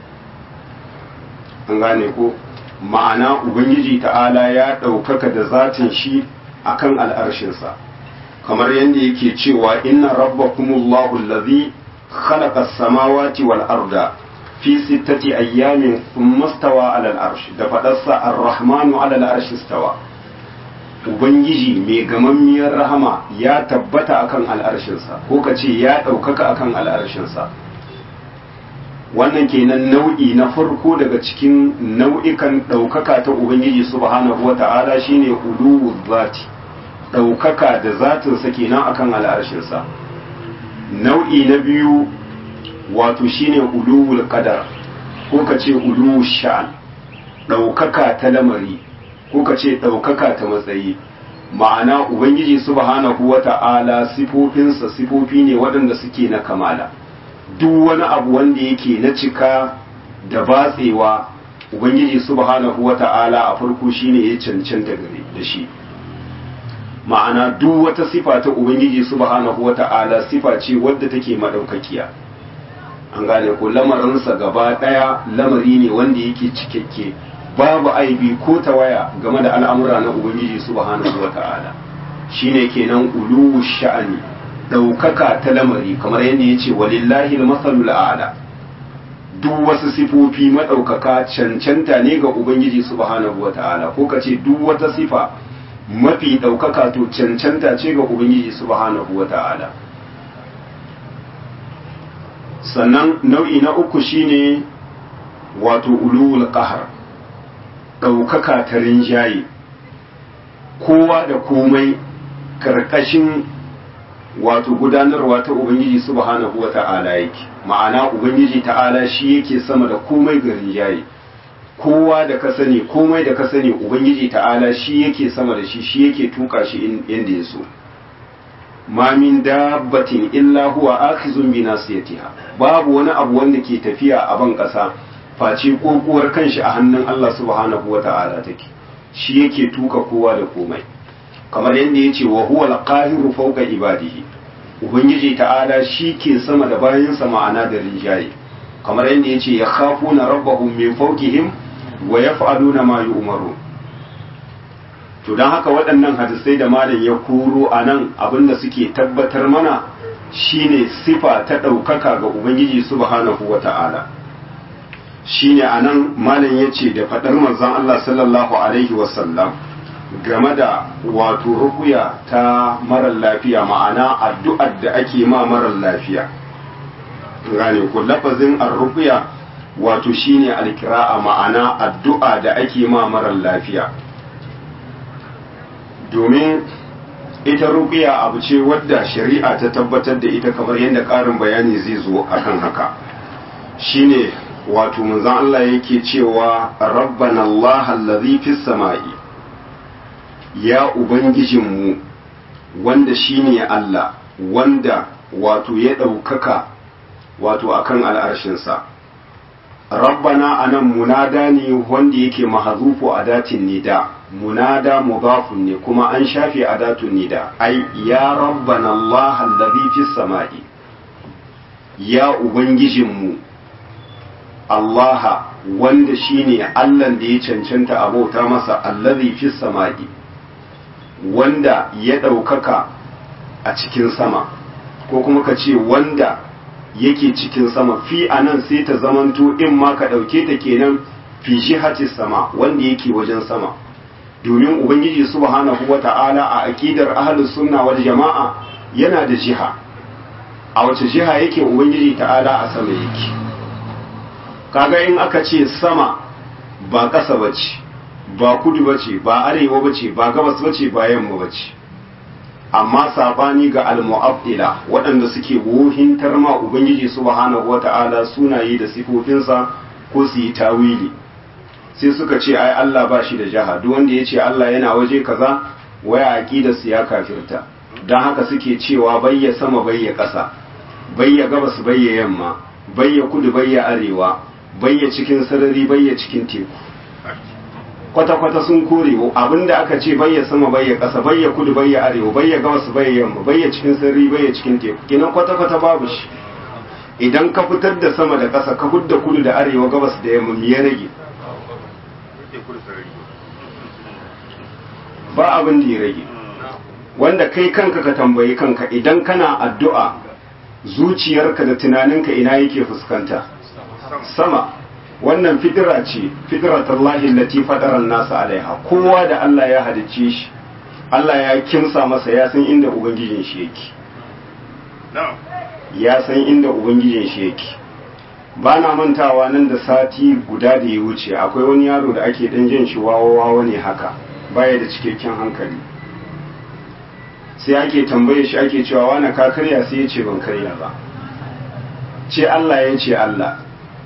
an gane ko? Ma'ana Ubangiji ta'ala ya ɗaukaka da zatin shi akan al'arshinsa, kamar yadda yake cewa inna rabbakumullahu allazi khalaqa as-samawati wal arda fi sittati ayyamin thumma stawa 'ala al-arsh, da fadarsa ar-rahmanu 'ala al-arshi stawa. Ubangiji mai gamammiyar rahama ya tabbata akan al'arshinsa, ko kace ya ɗaukaka akan al'arshinsa. wannan kenan nau'i na farko daga cikin nau'ikan ɗaukaka ta ubangiji subhanahu wata'ala shine uluwul zati, ɗaukaka da zatinsa kenan akan al'arshinsa. nau'i na biyu wato shine uluwul qadar ko ka ce uluwul sha'an, ɗaukaka ta lamari ko ka ce ɗaukaka ta matsayi. ma'ana ubangiji subhanahu wata'ala sifofinsa sifofi ne waɗanda suke na kamala. duk wani abu wanda yake na cika da batsewa ubangiji subhanahu wata'ala a farko shine ya cancanta gare da shi. ma'ana duk wata sifa ta ubangiji subhanahu wata'ala sifa ce wadda take madaukakiya. an gane ko lamarinsa gaba daya lamari ne wanda yake cikakke, babu aibi ko tawaya game da al'amura na ubangiji subhanahu wata'ala. shine kenan ulu sha'ani, daukaka ta lamari, kamar yadda yace walillahi al-masalul a'la. duk wasu sifofi madaukaka cancanta ne ga ubangiji subhanahu wata'ala, ko kace duk wata sifa mafi daukaka to cancanta ce ga ubangiji subhanahu wata'ala. sannan nau'i na uku shine wato ulul qahar, daukaka ta rinjaye, kowa da komai karkashin wato gudanarwa ta ubangiji subhanahu wata'ala yake. ma'ana ubangiji ta'ala shi yake sama da komai ga rinjaye, kowa da ka sani komai da ka sani ubangiji ta'ala shi yake sama da shi, shi yake tuka shi inda ya so. ma min dabbatin illa huwa akhizun bi nasiyatiha, babu wani abu wanda ke tafiya a ban kasa face kokuwar kanshi a hannun Allah subhanahu wata'ala take, shi yake tuka kowa da komai. kamar yadda yace wa huwa al-qahiru fawqa ibadihi, ubangiji ta'ala shi ke sama da bayansa, ma'ana da rinjaye. kamar yadda yace ya khafuna rabbahum min fawqihim wa yaf'aluna ma yu'maru. to dan haka waɗannan hadisai da malam ya koro anan abinda suke tabbatar mana shine sifa ta ɗaukaka ga ubangiji subhanahu wata'ala. shine anan malam yace da fadar manzon Allah sallallahu alaihi wasallam game da wato ruqya ta marar lafiya, ma'ana addu'ar da ake ma marar lafiya. gane ko lafazin ar-ruqya wato shine al-qira'a, ma'ana addu'a da ake ma marar lafiya. domin ita ruqya abu ce wadda shari'a ta tabbatar da ita, kamar yadda ƙarin bayani zai zo akan haka. shine wato manzon Allah yake cewa rabbana Allah allazi fis sama'i, ya ubangijinmu wanda shine Allah wanda wato ya ɗaukaka wato akan al'arshinsa. rabbana anan munada ne wanda yake mahazufu adatin nida, munada mudafun ne kuma an shafe adatun nida, ai ya rabbana Allah allazi fis sama'i, ya ubangijinmu Allah wanda shine Allah da ya cancanta abota masa, allazi fis sama'i, wanda ya ɗaukaka a cikin sama, ko kuma ka ce wanda yake cikin sama. fi anan sai ta zamanto in ma ka ɗauke ta kenan fi jihati sama, wanda yake wajen sama, domin ubangiji subhanahu wata'ala a aqidar ahlus sunna wal jama'a yana da jiha. a wace jiha yake ubangiji ta'ala? a sama yake. kaga in aka ce sama ba ƙasa bace, ba kudu bace, ba arewa bace, ba gabas bace, ba yamma bace. amma sabani ga al-mu'attila waɗanda suke wohintar ma ubangiji subhanahu wata'ala sunaye da sifofinsa ko su yi tawili, sai suka ce ai Allah ba shi da jaha, duk wanda ya ce Allah yana waje kaza waya aqidar su ya kafirta. dan haka suke cewa bayya sama bayya ƙasa, bayya gabas bayya yamma, bayya kudu bayya arewa, bayya cikin sarari bayya cikin teku. kwata-kwata sun kore abinda aka ce bayya sama bayya ƙasa, bayya kudu bayya arewa, bayya gabas bayya yamma, bayya cikin sarari bayya cikin teku, kinan kwata-kwata babu shi. idan ka fitar da sama da ƙasa, ka hudda kudu da arewa, gabas da yamma, me ya rage? ba abin da ya rage. wanda kai kanka ka tambayi kanka, idan kana addu'a zuciyarka da tunaninka ina yake fuskanta? sama. wannan fitira ce, fitratullahi allati fatara an-nasa alaiha. kowa da Allah ya halicce shi, Allah ya kimsa masa, ya san inda ubangijin shi yake, ya san inda ubangijin shi yake. ba na mantawa nan da sati guda da ya wuce akwai wani yaro da ake dan jin shi wawa ne haka baya da cikakken hankali, sai ake tambaye shi ake cewa wani ka karya, sai ya ce ban karya ba, ce Allah ya ce Allah.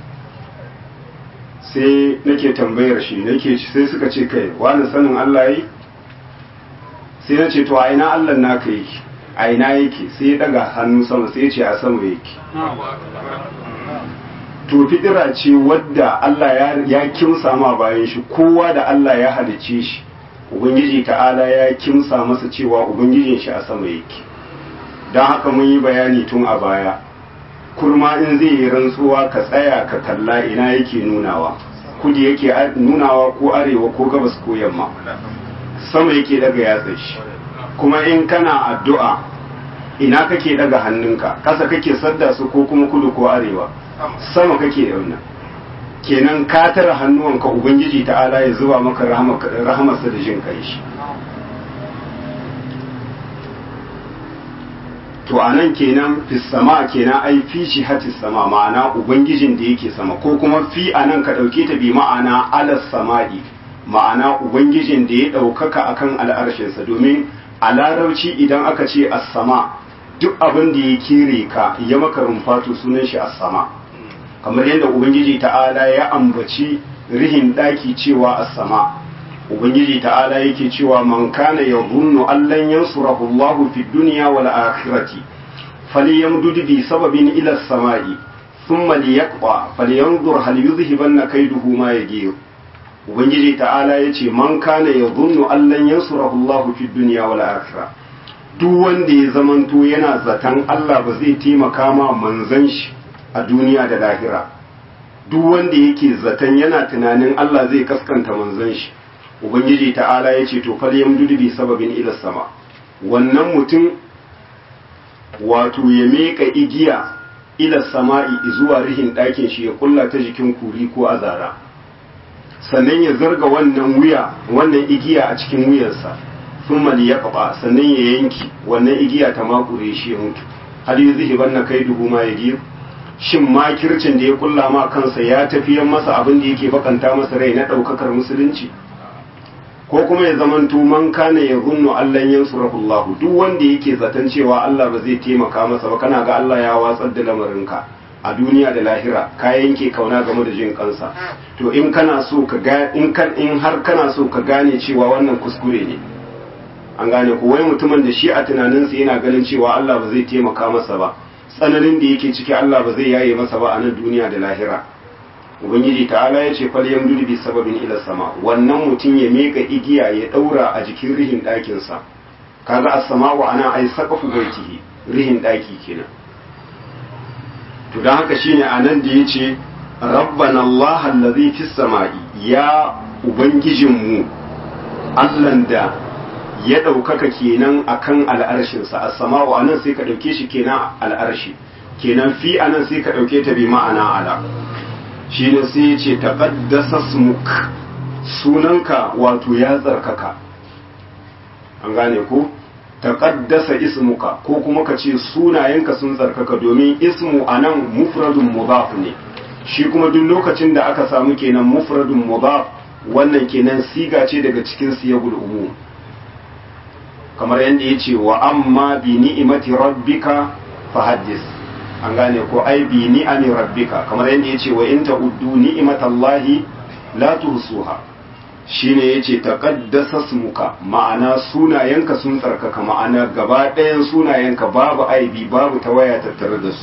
sai nake tambayar shi sai suka ce kai wani sanin Allah yi, sai na ce to a ina Allah naka yake, a ina yake, sai ya daga hannu sama sai ya ce a sama yake. To fitira ce wadda Allah ya kimsa ma bayan shi, kowa da Allah ya halice shi ubangiji ta'ala ya kimsa masa cewa ubangijin shi a sama yake. don haka mun yi bayani tun a baya, kurma in zai yi rantsuwa ka tsaya ka kalla ina yake nunawa, kudi yake nunawa ko arewa ko gabas ko yamma, sama yake daga yatsa shi. kuma in kana addu'a ina kake daga hannunka, kasa kake sadda su ko kuma kudu ko arewa, sama kake da wannan. kenan ka tara hannuwanka ubangiji ta'ala ya zuba maka rahamarsa da jin kai shi. to anan kenan fi sama kenan ai fi shi hatis sama, ma'ana ubangijin da yake sama, ko kuma fi anan ka dauke ta bi ma'ana alas sama'i, ma'ana ubangijin da ya daukaka akan al'arshinsa. domin a larabci idan aka ce as-sama duk abin da ya kire ka ya maka rumfato sunan shi as-sama, kamar yadda ubangiji ta'ala ya ambaci rihin daki cewa as-sama. ubangiji ta'ala yake cewa man kana yadhunnu an lan yansurahu Allahu fid dunya wal akhirati falyamdud bi sababin ila as-sama'i thumma liyaqta falyanzur hal yuzhibanna kayduhu ma yaghir. ubangiji ta'ala yace man kana yadhunnu an lan yansurahu Allahu fid dunya wal akhirah, duk wanda ya zamanto yana zaton Allah ba zai taimaka ma manzon shi a duniya da lahira, duk wanda yake zaton yana tunanin Allah zai kaskanta manzon shi, ubangiji ta'ala ya ce to falyam dudubi sababin ila sama, wannan mutum wato ya meka igiya ila sama'i zuwa rihin ɗakin shi ya kulla ta jikin kuri ko azara, sannan ya zarga wannan igiya a cikin wuyansa, sun mali ya kaba sannan ya yanki wannan igiya ta makure shi ya mutu. hal yuzhibanna kaiduhu ma yaghir, shin makircin da ya kulla ma kansa ya tafiyan masa abin da yake bakanta masa rai na ɗaukakar musulunci? ko kuma ya zamanto man kana ya gunnu allan yansurahullahu, duk wanda yake zaton cewa Allah ba zai taimaka masa ba, kana ga Allah ya watsar da lamarinka a duniya da lahira, ka yanke kauna game da jin kansa. to in kana so ka ga in har kana so ka gane cewa wannan kuskure ne, an gane ko wai mutumin da shi a tunaninsa yana ganin cewa Allah ba zai taimaka masa ba, tsananin da yake ciki Allah ba zai yaye masa ba a nan duniya da lahira. ubangiji ta'ala ya ce falyam dudu bi sababin ila sama, wannan mutum ya meka igiya ya daura a jikin rihin ɗakinsa. kaga as-sama'u ana ai saqafu baitihi, rihin ɗaki kenan. to dan haka shine anan da yace rabbana Allah allazi fis sama'i, ya ubangijinmu Allahn da ya ɗaukaka kenan akan al'arshinsa. as-sama'u anan sai ka ɗauke shi kenan al'arshi, kenan fi anan sai ka ɗauke ta bi ma'ana ala. shi ne sai ya ce taqaddasa smuk, sunanka wato ya tsarkaka, an gane ko taqaddasa ismuka, ko kuma ka ce sunayenka sun tsarkaka, domin ismu anan mufradun mudaf ne, shi kuma duk lokacin da aka samu kenan mufradun mudaf wannan kenan siga ce daga cikin siyagul umum, kamar yadda ya ce wa amma bi ni'imati rabbika fahaddis, an gane ko ai bi ni'ami rabbika, kamar yadda yace wa in ta'uddu ni'matallahi la tuhsuha, shine yace taqaddasa smuka, ma'ana sunayenka sun tsarkaka, ma'ana gaba ɗayan sunayenka babu aibi babu tawaya tattare da su.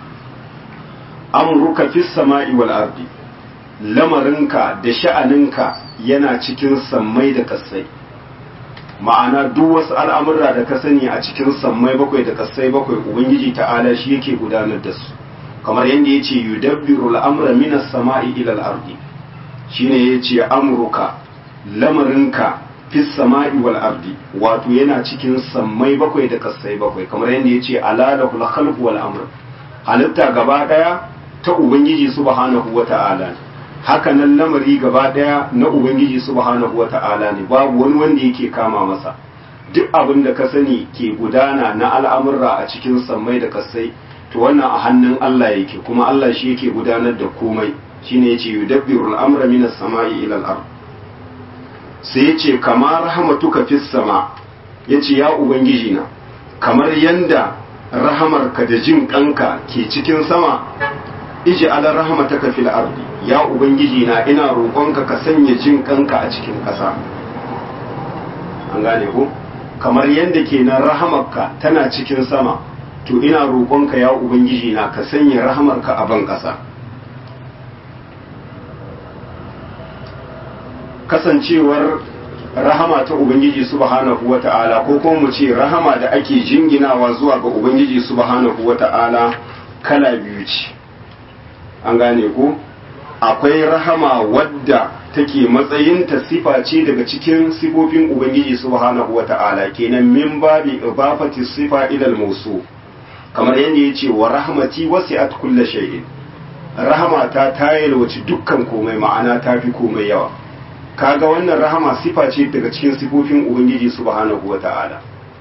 amruka fis sama'i wal ardi, lamarinka da sha'aninka yana cikin sammai da kasai, ma'ana duk wasu al'amurra da ka sani a cikin sammai bakwai da kasai bakwai ubangiji ta'ala shi yake gudanar da su, kamar yadda ya ce yudabbiru al'amura minas sama'i ilal ardi, shi ne ya ce amurka lamarinka fis sama'i wal ardi, wato yana cikin sammai bakwai da kasai bakwai, kamar yadda ya ce alalahul khalqu wal amr, halitta gaba daya ta ubangiji subhanahu wa ta'ala, haka nan lamari gaba daya na ubangiji subhanahu wata'ala ne, babu wani wanda yake kama masa. duk abin da ka sani ke gudana na al'amurra a cikin sammai da kasai, to ubangiji ta'ala shi yake gudanar da su, kamar yadda ya ce yudabbiru al'amra minas sama'i ilal ardi, shi ne yace alalahul khalqu wal amr, halitta gaba daya ta ubangiji subhanahu wata'ala ne, babu wani wanda yake kama masa. duk abin da ka sani ke gudana na al'amurra a cikin sammai da kasai to wannan a hannun Allah yake, kuma Allah shi yake gudanar da komai, shine yace yudabbiru al-amra minas sama'i ila al-ard. sai yace kamar rahmatuka fis sama, yace ya ubangiji na kamar yanda rahamarka da jin kanka ke cikin sama, iji ala rahmataka fil ardi, ya ubangiji na ina roƙonka ka sanya jin kanka a cikin ƙasa. An gane ko? Kamar yanda kenan rahamarka tana cikin sama, to ina roƙonka ya ubangiji na ka sanya rahamarka a ban ƙasa. Kasancewar rahama ta ubangiji subhanahu wata'ala, ko kuma mu ce rahama da ake jinginawa zuwa ga ubangiji subhanahu wata'ala kala biyu ce. An gane ko? Akwai rahama wadda take matsayinta sifa ce daga cikin sifofin ubangiji subhanahu wata'ala, kenan min babi idafati sifa ila al-mawsuf, kamar yadda yace wa rahmati wasi'at kulli shay'in, rahamata ta yalwaci dukkan komai, ma'ana ta fi komai yawa. Kaga wannan rahama sifa ce daga cikin sifofin ubangiji subhanahu wata'ala.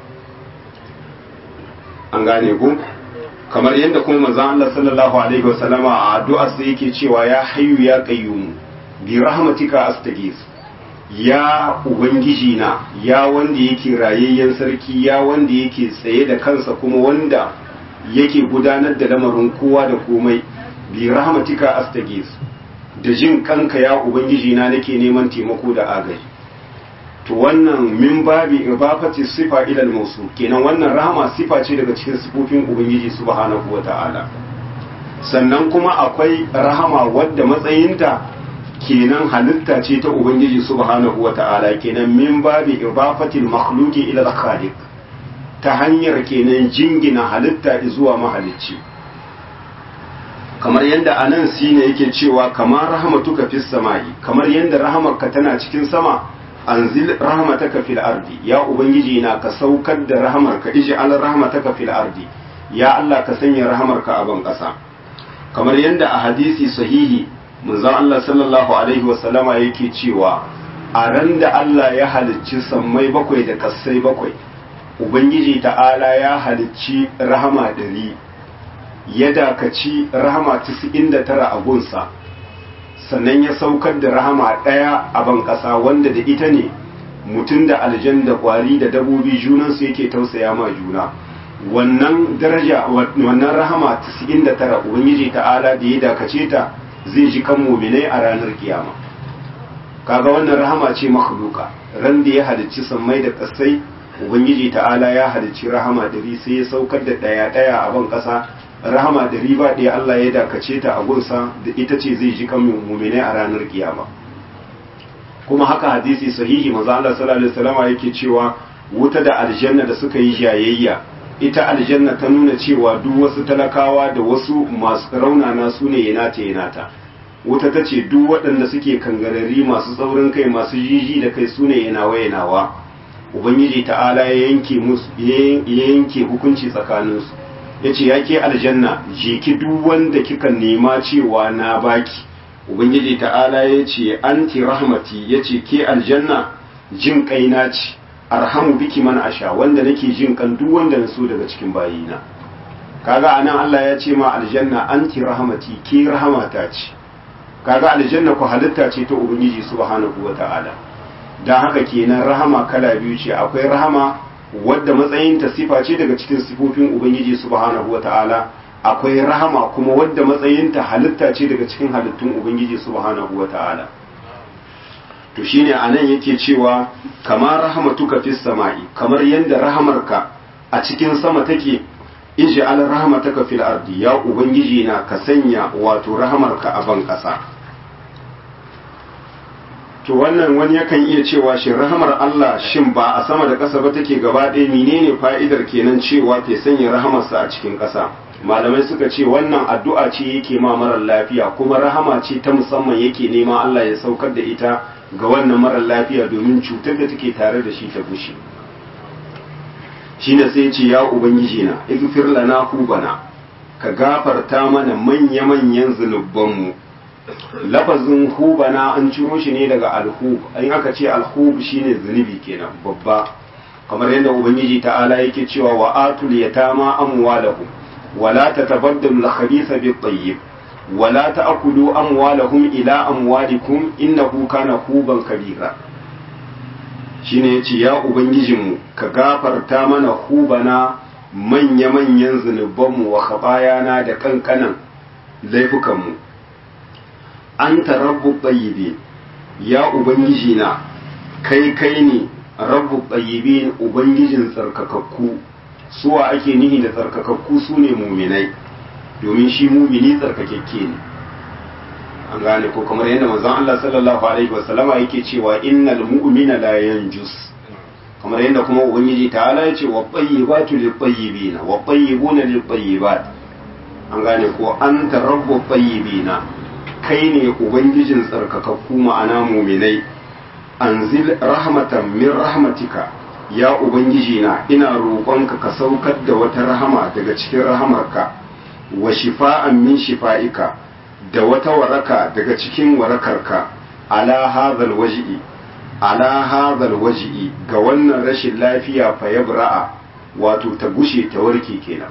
An gane ko? Kamar yadda kuma manzon Allah sallallahu alaihi wasallama a addu'a sai yake cewa ya hayyu ya qayyum bi rahmatika astaghith, ya ubangiji na, ya wanda yake rayayyen sarki, ya wanda yake tsaye da kansa kuma wanda yake gudanar da lamarin kowa da komai, bi rahmatika astaghith, da jin kanka ya ubangiji na nake neman taimako da agaji. To wannan min babi idafati sifa ila al-mawsuf, kenan wannan rahama sifa ce daga cikin sifofin ubangiji subhanahu wata'ala. Sannan kuma akwai rahama wadda matsayinta kenan halitta ce ta ubangiji subhanahu wata'ala, kenan min babi idafati al-makhluqi ila al-khaliq, ta hanyar kenan jingina halitta zuwa mahalicci. Kamar yadda anan sine yake cewa kamar rahmatuka fis samai, kamar yadda rahamarka tana cikin sama, anzil rahmataka fil ardi, ya ubangiji na ka saukar da rahamarka, ij'al rahmataka fil ardi, ya Allah ka sanya rahamarka a ban kasa. Kamar yadda a hadisi sahihi manzon Allah sallallahu alaihi wasallama yake cewa a ran da Allah ya halicci sammai bakwai da kasai bakwai, ubangiji ta'ala ya halicci rahama 100, ya dakaci rahama 99 a gunsa, sannan ya saukar da rahama ɗaya a ban ƙasa, wanda da ita ne mutum da aljan da ƙwari da dabobi junansu yake tausaya ma juna. Wannan daraja, wannan rahama 99 ubangiji ta'ala da ya dakace ta zai ji kan muminai a ranar kiyama. Kaga wannan rahama ce makhluka, ran da ya halicci sammai da ƙasai ubangiji ta'ala ya halicci rahama 100 sai ya saukar da ɗaya a ban ƙasa, rahama 100 ba ɗaya Allah ya dakace ta a gunsa, da ita ce zai ji kan mu'mini a ranar kiyama. Kuma haka hadisi sahihi manzo Allah sallallahu alaihi wasallam yake cewa wuta da aljanna da suka yi jayayya, ita aljanna ta nuna cewa duk wasu talakawa da wasu masu raunana su ne yanata, wuta ta ce duk waɗanda suke kangarari masu tsaurin kai masu jiji da kai su ne yanawa. Ubangiji ta'ala ya yanke hukunci tsakaninsu, ya ce ya ke aljanna je ki duk wanda kika nema cewa na baki. Ubangiji ta'ala ya ce anti rahmati, ya ce ke aljanna jin kaina ce, arhamu biki man asha, wanda nake jin kan duk wanda na so daga cikin bayina. Kaga anan Allah ya ce ma aljanna anti rahmati, ke rahamata ce. Kaga aljanna ku halitta ce ta ubangiji subhanahu wata'ala. Dan haka kenan rahama kala biyu ce, akwai rahama wadda matsayinta sifa ce daga cikin sifofin ubangiji subhanahu wata'ala, akwai rahama kuma wadda matsayinta halitta ce daga cikin halittun ubangiji subhanahu wata'ala. To shine anan yake cewa kamar rahmatuka fis sama'i, kamar yanda rahamarka a cikin sama take, ij'al rahmataka fil ardi, ya ubangiji na ka sanya wato rahamarka a ban kasa. To wannan wani yakan iya cewa shin rahamar Allah shin ba a sama da ƙasa ba take gaba ɗaya, menene fa'idar kenan cewa ke sanya rahamarsa a cikin ƙasa? Malamai suka ce wannan addu'a ce yake ma marar lafiya, kuma rahama ce ta musamman yake nema Allah ya saukar da ita ga wannan marar lafiya domin cutar da take tare da shi ta gushe. Shine sai ce ya ubangiji na igfir lana hubana, ka gafarta mana manya-manyan zunubanmu. Lafazin hubana an ciro shi ne daga alhub, an aka ce alhub shine zunubi kenan babba, kamar yadda ubangiji ta'ala yake cewa wa atul yatama amwalahum wala tatabaddalu al-khabitha bit-tayyib wala ta'kulu amwalahum ila amwalikum innahu kana huban kabira. Shine yace ya ubangijinmu ka gafarta mana hubana manya-manyan zunubanmu wa khabayana da kankanan laifukanmu. Anta rabbut tayyibin, ya ubangijina kai ne rabbut tayyibin, ubangijin tsarkakakku. Suwa ake nihi da tsarkakakku sune muminai, domin shi mumini tsarkakekke ne. An gane ko kamar yadda manzon Allah sallallahu alaihi wasallama yake cewa innal mu'mina la yanjus, kamar yadda kuma ubangiji ta'ala ya ce wa tayyibatu lit tayyibina wa tayyibuna lit tayyibat. An gane ko anta rabbut tayyibina, kai ne ubangijin tsarkakakku ma'ana muminai. Anzil rahmatan min rahmatika, ya ubangiji na ina roƙonka ka saukar da wata rahama daga cikin rahamarka, wa shifa'an min shifa'ika, da wata waraka daga cikin warakarka, ala hadhal waji'i ga wannan rashin lafiya fa yabra'a, wato ta gushe ta warke kenan.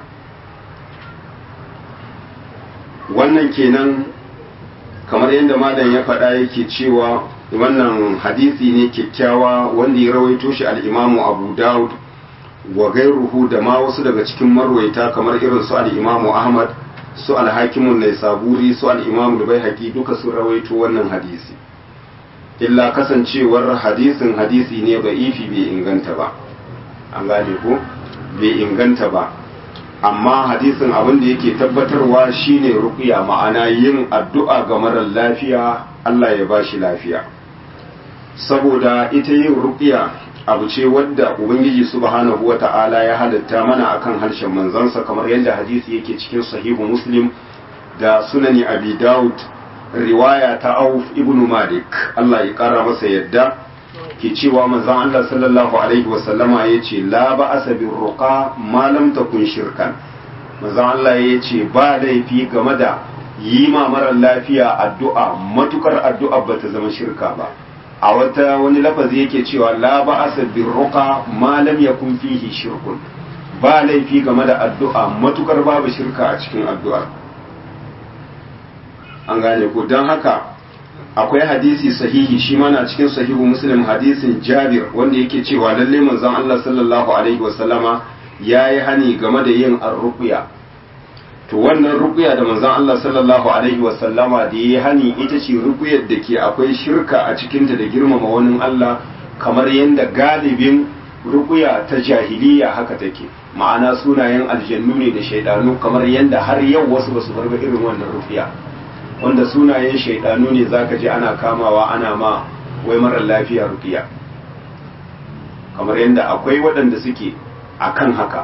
Wannan kenan kamar yadda malam ya faɗa yake cewa wannan hadisi ne kyakkyawa wanda ya rawaito shi al-Imamu Abu Dawud wa gairuhu da ma wasu daga cikin marwaita kamar irin su al-Imamu Ahmad, su al-Hakimun Naisaburi, su al-Imamu Baihaqi duka sun rawaito wannan hadisi. Illa kasancewar hadisin hadisi ne da'ifi bai inganta ba. An gane ko bai inganta ba. Amma hadisin abin da yake tabbatarwa shine ruqya, ma'ana yin addu'a ga marar lafiya Allah ya bashi lafiya. Saboda ita yin ruqya abu ce wadda ubangiji subhanahu wata'ala ya halatta mana akan harshen manzansa, kamar yadda hadisi yake cikin sahihu Muslim da sunani Abi Dawud, riwaya ta Auf ibn Malik Allah ya kara masa yadda ke cewa manzon Allah sallallahu alaihi wasallama yace la ba'asa bir ruqa ma lam takun shirkan. Manzon Allah yace ba laifi game da yi ma marar lafiya addu'a matukar addu'a bata zama shirka ba. A wani lafazi yake cewa la ba'asa bir ruqa ma lam yakun fihi shirkun, ba laifi game da addu'a matukar babu shirka a cikin addu'ar. An gane ko don haka akwai hadisi sahihi shi mana cikin sahihu Muslim, hadisin Jabir wanda yake cewa lalle manzon Allah sallallahu alaihi wasallama yayi hani game da yin ar-ruqya. To wannan ruqya da manzon Allah sallallahu alaihi wasallama da yayi hani ita ce ruqyar da ke akwai shirka a cikin ta da girmama wani Allah, kamar yanda galibin ruqya ta jahiliya haka take, ma'ana sunayen aljannu ne da shaydanu, kamar yanda har yau wasu basu bar irin wannan ruqya, wanda sunayen shaidanu ne zaka ji ana kamawa ana ma wai marar lafiya ruqiya, kamar yadda akwai waɗanda suke akan haka.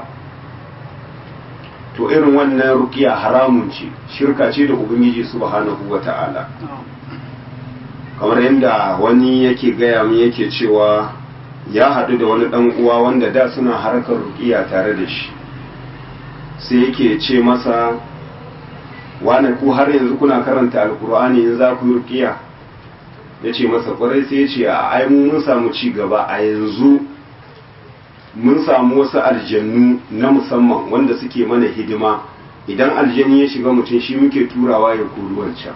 To irin wannan ruqiya haramun ce, shirka ce da ubangiji subhanahu wata'ala. Kamar yadda wani yake gaya min yake cewa ya haɗu da wani ɗan uwa wanda da suna harkar ruqiya tare da shi, sai yake ce masa wane ku har yanzu kuna karanta alkur'ani in za ku yi ruqiya? Ya ce masa kwarai, sai ya ce a ai mun samu ci gaba a yanzu, mun samu wasu aljannu na musamman wanda suke mana hidima, idan aljanni ya shiga mutum shi muke turawa ya kori wancan.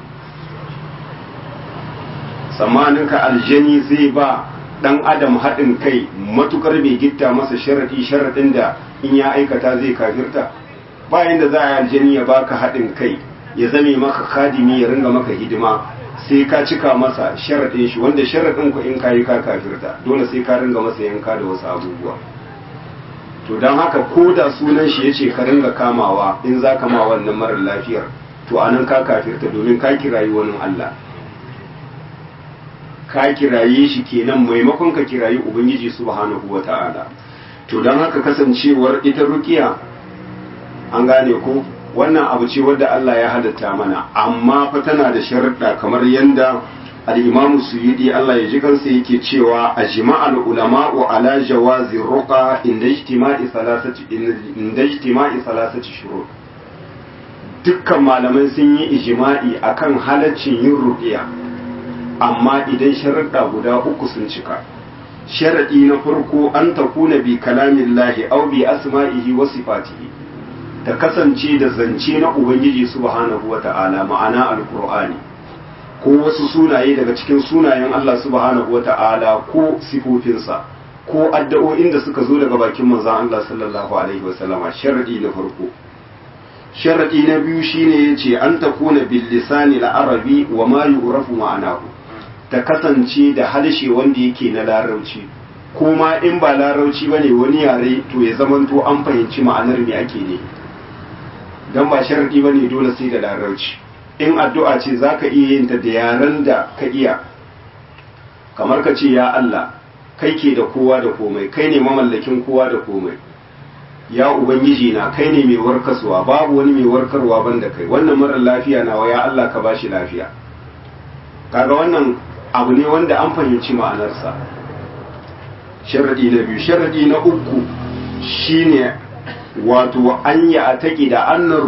Tsammanin ka aljanni zai ba dan adam haɗin kai matukar bai gitta masa sharaɗin da in ya aikata zai kafirta? Bayan da za a yi aljanni ya baka haɗin kai ya zame maka khadimi ya ringa maka hidima, sai ka cika masa sharaɗin shi, wanda sharaɗin ku in kayi ka kafirta, dole sai ka ringa masa yanka da wasu abubuwa. To don haka ko da sunan shi yace ka ringa kamawa in za ka ma wannan marar lafiyar, to anan ka kafirta, domin ka kirayi wani Allah, ka kiraye shi kenan maimakon ka kirayi ubangiji subhanahu wata'ala. To don haka kasancewar ita ruqiya, an gane ko wannan abu ce wadda Allah ya halatta mana, amma fa tana da sharuɗa kamar yanda al-Imam Suyuti Allah ya ji kansa yake cewa ajma'al ulama'u ala jawazi ruqa inda ijtima'i salasati shurut. Dukkan malamai sun yi ijma'i akan halaccin yin ruqiya, amma idan sharuɗa guda uku sun cika. Sharadi na farko an takuna bi kalamillahi aw bi asma'ihi wa sifatihi, ta kasance da zance na ubangiji subhanahu wata'ala ma'ana alqur'ani ko wasu sunaye daga cikin sunayen Allah subhanahu wata'ala ko sifofinsa ko addu'o'in da suka zo daga bakin manzon Allah sallallahu alaihi wasallama. Sharadi na farko. Sharadi na biyu shine yace an takuna bil lisani al arabi wa ma yu'rafu ma'anahu, ta kasance da harshe wanda yake na larabci, kuma in ba larabci bane wani yare to ya zamanto an fahimci ma'anar me ake ne, dan ba sharadi bane dole sai da larabci. In addu'a ce zaka iya yin ta da yaren da ka iya, kamar ka ce ya Allah kai ke da kowa da komai, kai ne mamallakin kowa da komai, ya ubangiji na kai ne mai warkaswa, babu wani mai warkarwa banda kai, wannan marar lafiya nawa ya Allah ka bashi lafiya. Kaga wannan abu ne wanda an fahimci ma'anarsa. Sharadi na biyu. Sharadi na uku shine wato an yi ataki da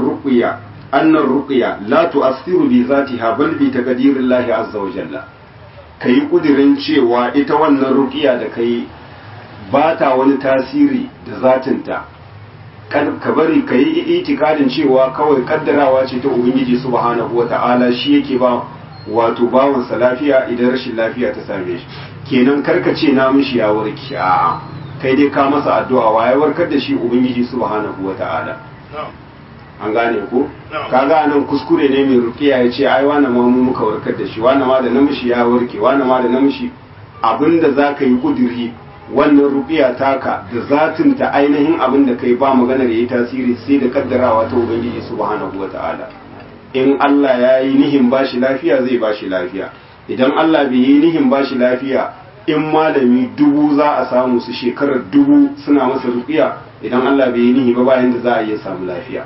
annar ruqya la tu'assiru bi zatiha bal bi taqdirillahi azza wa jalla. Kai kudirin cewa ita wannan ruqya da kai ba ta wani tasiri da zatinta, ka bari ka yi itikadin cewa kawai kaddarawa ce ta ubangiji subhanahu wata'ala, shi yake ba wato bawansa lafiya idan rashin lafiya ta same shi. Kenan karka ce na mishi ya warke, a'a kai dai ka masa addu'a wa ya warkar da shi ubangiji subhanahu wata'ala. An gane ko? Kaga nan kuskure ne mai ruqiya ya ce ai wani ma mu muka warkar da shi, wani ma da namishi ya warke, wani ma da namishi. Abinda zaka yi kudiri wannan ruqiya taka da zatin ta ainihin abin da kai ba maganar yayi tasiri sai da kaddarawa ta ubangiji subhanahu wata'ala. In Allah ya yi nihin bashi lafiya zai bashi lafiya, idan Allah bai yi nihin bashi lafiya, in malami 1000 za a samu su shekarar 1000 suna masa ruqiya, idan Allah bai yi nihi ba bayan da za a iya samu lafiya.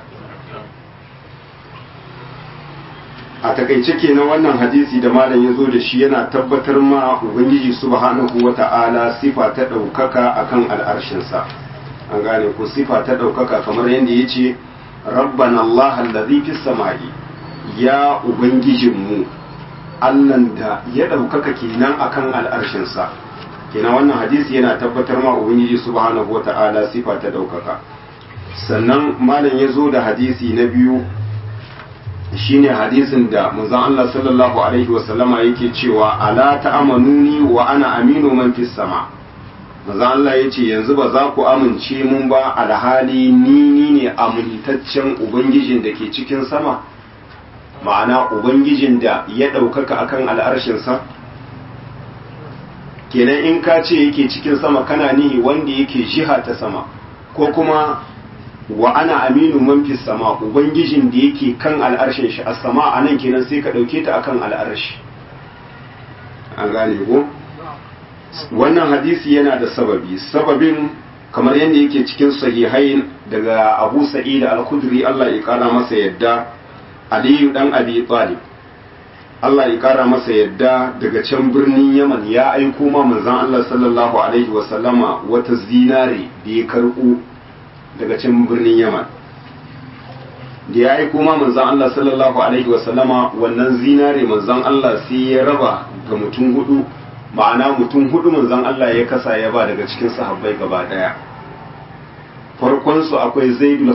A takaice kenan wannan hadisi da malam ya zo da shi yana tabbatar ma ubangiji subhanahu wata'ala sifa ta ɗaukaka akan al'arshinsa. An gane ko sifa ta ɗaukaka kamar yadda ya ce rabbana Allah allazi fis samai, ya ubangijinmu Allahn da ya ɗaukaka kenan akan al'arshinsa. Kenan wannan hadisi yana tabbatar ma ubangiji subhanahu wata'ala sifa ta ɗaukaka. Sannan malam ya zo da hadisi na biyu, shine hadisin da manzon Allah sallallahu alaihi wasallama yake cewa ala ta'amanuni wa ana aminu man fis sama. Manzon Allah yace yanzu ba za ku amince mun ba alhali ni ne amintaccen ubangijin da ke cikin sama, ma'ana ubangijin da ya ɗaukaka akan al'arshinsa. Kenan in ka ce yake cikin sama kana nihi wanda yake jiha ta sama, ko kuma wa ana aminu man fis sama, ubangijin da yake kan al'arshin shi as-sama anan kenan sai ka dauke ta akan al'arshi. An gane ko? Wannan hadisi yana da sababin kamar yadda yake cikin sahihain daga Abu Sa'id al-Khudri Allah ya kara masa yadda, Aliyu dan Abi Talib Allah ya kara masa yadda daga can birnin Yaman ya aiko ma manzon Allah sallallahu alaihi wa sallama wata zinare da ya karɓo daga can birnin Yaman. Da ya aiko ma manzon Allah sallallahu alaihi wa sallama wannan zinare manzon Allah sai ya raba ga mutum hudu, ma'ana mutum hudu manzon Allah ya kasa ya ba daga cikin sahabbai gaba daya. Farkon su akwai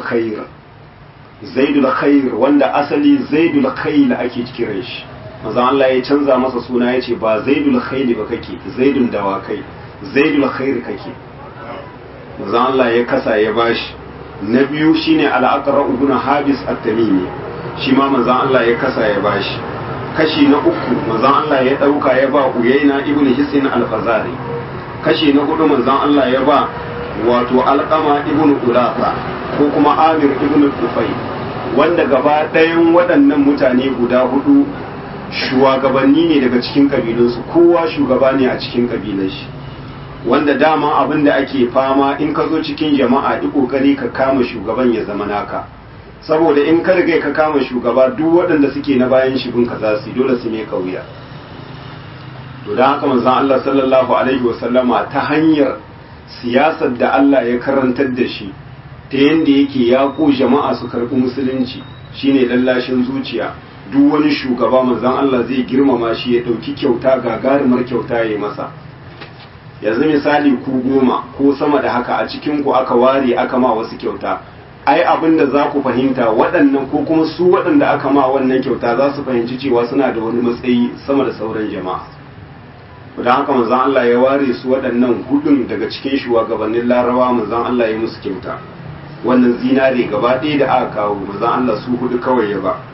Zaidul Khair wanda asali Zaidul Khayl ake kiran shi. Manzon Allah ya canza masa suna ya ce ba Zaidul Khayl ba kake, Zaidul dawakai, Zaidul Khair kake. Manzon Allah ya kasa ya bashi. Na biyu shine Al-Aqra ibn Habis At-Tamimi, shi ma manzon Allah ya kasa ya bashi. Kashi na uku manzon Allah ya dauka ya ba Uyayna ibn Hisn Al-Fazari. Kashi na hudu manzon Allah ya ba wato Alqama ibn Ulafa ko kuma Amir ibn Tufay, wanda gaba ɗayan waɗannan mutane guda hudu shugabanni ne daga cikin kabilunsu, kowa shugaba ne a cikin kabilan shi, wanda dama abin da ake fama in ka zo cikin jama'a duk kokari ka kama shugaban ya zama naka, saboda in ka riga ka kama shugaba duk waɗanda suke na bayan shi bin ka za su dole su ne kauya. To dan haka manzon Allah sallallahu alaihi wasallama ta hanyar siyasar da Allah ya karantar da shi ta yanda yake yaƙo jama'a su karɓi musulunci shine lallashin zuciya. Duk wani shugaba manzon Allah zai girmama shi ya ɗauki kyauta gagarumar kyauta ya yi masa. Yanzu misali ku 10 ko sama da haka a cikin ku aka ware aka ma wasu kyauta, ai abin da za ku fahimta waɗannan ko kuma su waɗanda aka ma wannan kyauta za su fahimci cewa suna da wani matsayi sama da sauran jama'a. don haka manzon Allah ya ware su waɗannan hudun daga cikin shugabannin Larabawa, manzon Allah ya musu kyauta wannan zinare gaba ɗaya da aka kawo manzon Allah su hudu kawai ya ba.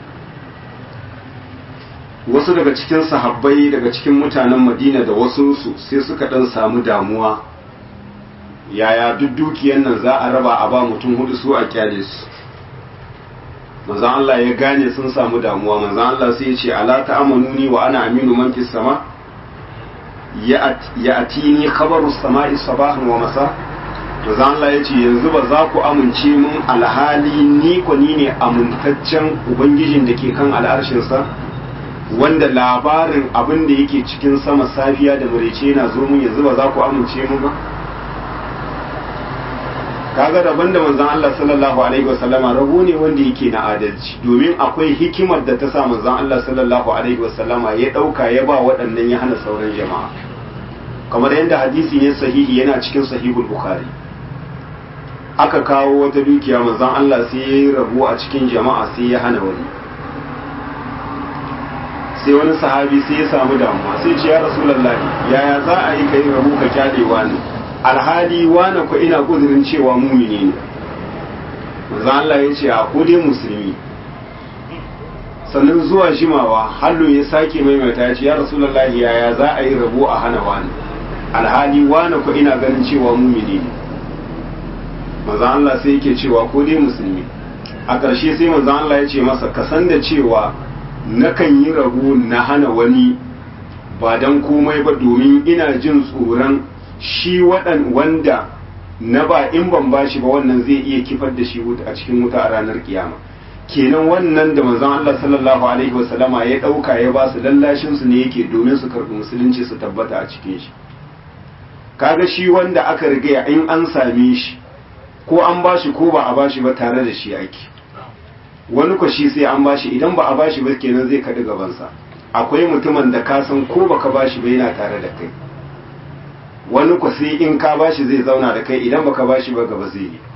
Wasu daga cikin sahabbai daga cikin mutanen Madina da wasu su sai suka dan samu damuwa, yaya duk dukiyan nan za a raba a ba mutum hudu su a kyale su. manzon Allah ya gane sun samu damuwa, manzon Allah sai ya ce ala ta'amanuni wa ana aminu man fis sama ya atini khabaru samai sabahan wa masa. manzon Allah ya ce yanzu ba za ku amince mun alhali ni ko ni ne amintaccen ubangijin da ke kan al'arshin sa, wanda labarin abin da yake cikin sama safiya da marece yana zo mun, yanzu ba za ku amince mun ba. kaga daban da manzon Allah sallallahu alaihi wasallama rabo ne wanda yake na adalci, domin akwai hikimar da ta sa manzon Allah sallallahu alaihi wasallama ya dauka ya ba waɗannan ya hana sauran jama'a, kamar yadda hadisi ne sahihi yana cikin sahihul bukhari. aka kawo wata dukiya manzon Allah sai ya yi rabo a cikin jama'a sai ya hana wani, sai wani sahabi sai ya samu damuwa sai ce ya rasulullahi yaya za a yi kai rabo ka kyale wani, alhali wani ko ina kudirin cewa mumini ne. manzo Allah ya ce a ko dai musulmi. sannan zuwa jimawa hallo ya sake maimaita ya ce ya rasulullahi yaya za a yi rabo a hana wani, alhali wani ko ina ganin cewa mumini ne. manzo Allah sai yake cewa ko dai musulmi. a ƙarshe sai manzo Allah ya ce masa ka san da cewa nakan yi rabo na hana wani ba dan komai ba domin ina jin tsoron shi wanda na ba in ban bashi ba wannan zai iya kifar da shi a cikin wuta a ranar kiyama. kenan wannan da manzon Allah sallallahu alaihi wasallama ya dauka ya ba su lallashin su ne yake domin su karbi musulunci su tabbata a cikin shi. kaga shi wanda aka riga in an same shi ko an bashi ko ba a bashi ba tare da shi ake, wani ko shi sai an bashi, idan ba a bashi ba kenan zai kaɗi gabansa. akwai mutumin da ka san ko baka bashi ba yana tare da kai, wani ko sai in ka bashi zai zauna da kai, idan baka bashi ba gaba zai yi.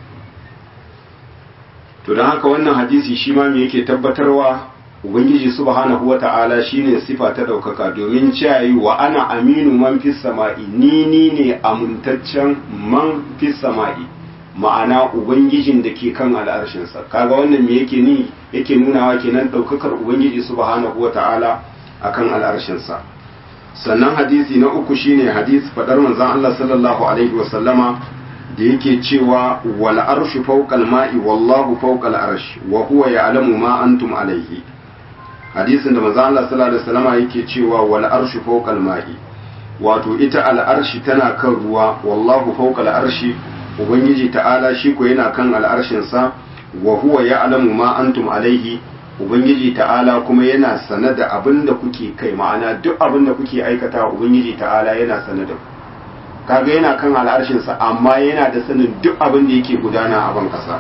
to don haka wannan hadisi shi ma me yake tabbatarwa, ubangiji subhanahu wata'ala shine sifa ta daukaka, domin cewa wa ana aminu man fis sama'i, ni ne amintaccen man fis sama'i, ma'ana ubangijin da ke kan al'arshinsa. kaga wannan me yake nunawa kenan daukakar ubangiji subhanahu wata'ala akan al'arshinsa. sannan hadisi na uku shine hadisi fadar manzon Allah sallallahu alaihi wasallama da yake cewa wal arshu fawqa al-ma'i wallahu fawqa al-arsh wa huwa ya'lamu ma antum alaihi. hadisin da manzon Allah sallallahu alaihi wasallama yake cewa wal arshu fawqa al-ma'i, wato ita al-arshi tana kan ruwa, wallahu fawqa al-arshi, ubangiji ta'ala shi ko yana kan al'arshinsa, wa huwa ya'lamu ma antum alaihi, ubangiji ta'ala kuma yana sane da abin da kuke kai, ma'ana duk abin da kuke aikata ubangiji ta'ala yana sane da ku. kaga yana kan al'arshinsa amma yana da sanin duk abin da yake gudana a ban kasa.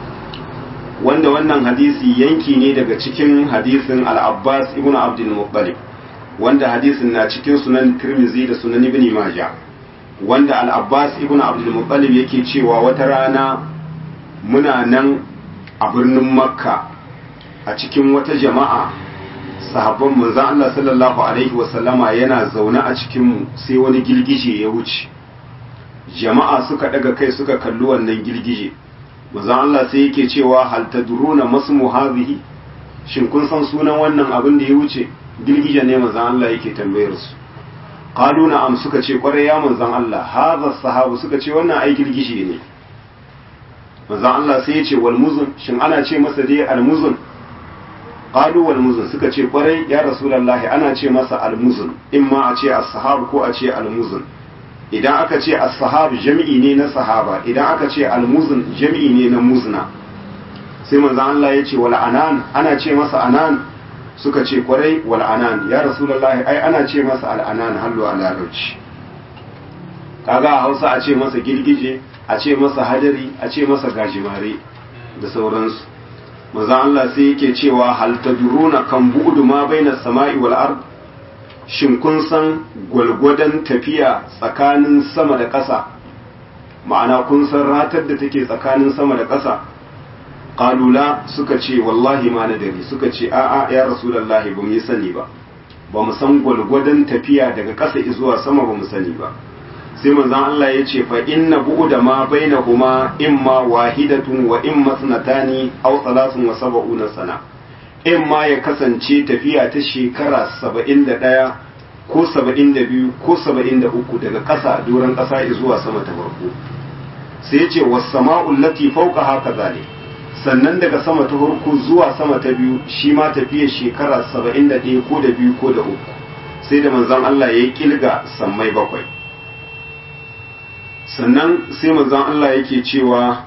wanda wannan hadisi yanki ne daga cikin hadisin al-Abbas ibn Abdul Muttalib, wanda hadisin na cikin sunan Tirmidhi da sunan Ibn Majah, wanda al-Abbas ibn Abdul Muttalib yake cewa wata rana muna nan a birnin Makka a cikin wata jama'a sahabban manzon Allah sallallahu alaihi wasallama yana zaune a cikin mu, sai wani girgije ya wuce, jama'a suka daga kai suka kalli wannan girgije. manzon Allah sai yake cewa hal tadruna masmu hadhihi, shin kun san sunan wannan abin da ya wuce? girgije ne manzon Allah yake tambayar su. qalu na'am, suka ce kwarai ya manzon Allah. hadha sahabu, suka ce wannan ai girgije ne. manzon Allah sai ya ce wal muzun, shin ana ce masa dai al muzun? qalu wal muzun, suka ce kwarai ya rasulullahi ana ce masa al muzun, imma a ce as-sahab ko a ce al muzun. idan aka ce as-sahab jami'i ne na sahaba, idan aka ce al muzun jami'i ne na muzna. sai manzon Allah ya ce wal anan, ana ce masa anan? suka ce kwarai wal anan ya rasulullahi ai ana ce masa al anan hallu a larabci. kaga a Hausa a ce masa girgije, a ce masa hadari, a ce masa gajimare da sauransu. manzon Allah sai yake cewa hal tadruna kan bu'du ma baina samai wal ard, shin kun san gwalgwadon tafiya tsakanin sama da ƙasa, ma'ana kun san ratar da take tsakanin sama da ƙasa? qalula suka ce wallahi ma nadari, suka ce a'a ya rasulullahi ba mu yi sani ba, ba mu san gwalgwadon tafiya daga ƙasa zuwa sama ba mu sani ba. sai manzon Allah ya ce fa inna bu'da ma bainahuma imma wahidatun wa imma sanatani aw 73 sana, imma ya kasance tafiya ta shekara 71 ko 72 ko 73 daga ƙasa doron ƙasa zuwa sama ta farko. sai ya ce was sama'u allati fawqaha kadhalik, sannan daga sama ta farko zuwa sama ta biyu shi ma tafiyar shekara 71 ko da biyu ko da uku. sai da manzon Allah ya yi kilga sammai bakwai. sannan sai manzon Allah yake cewa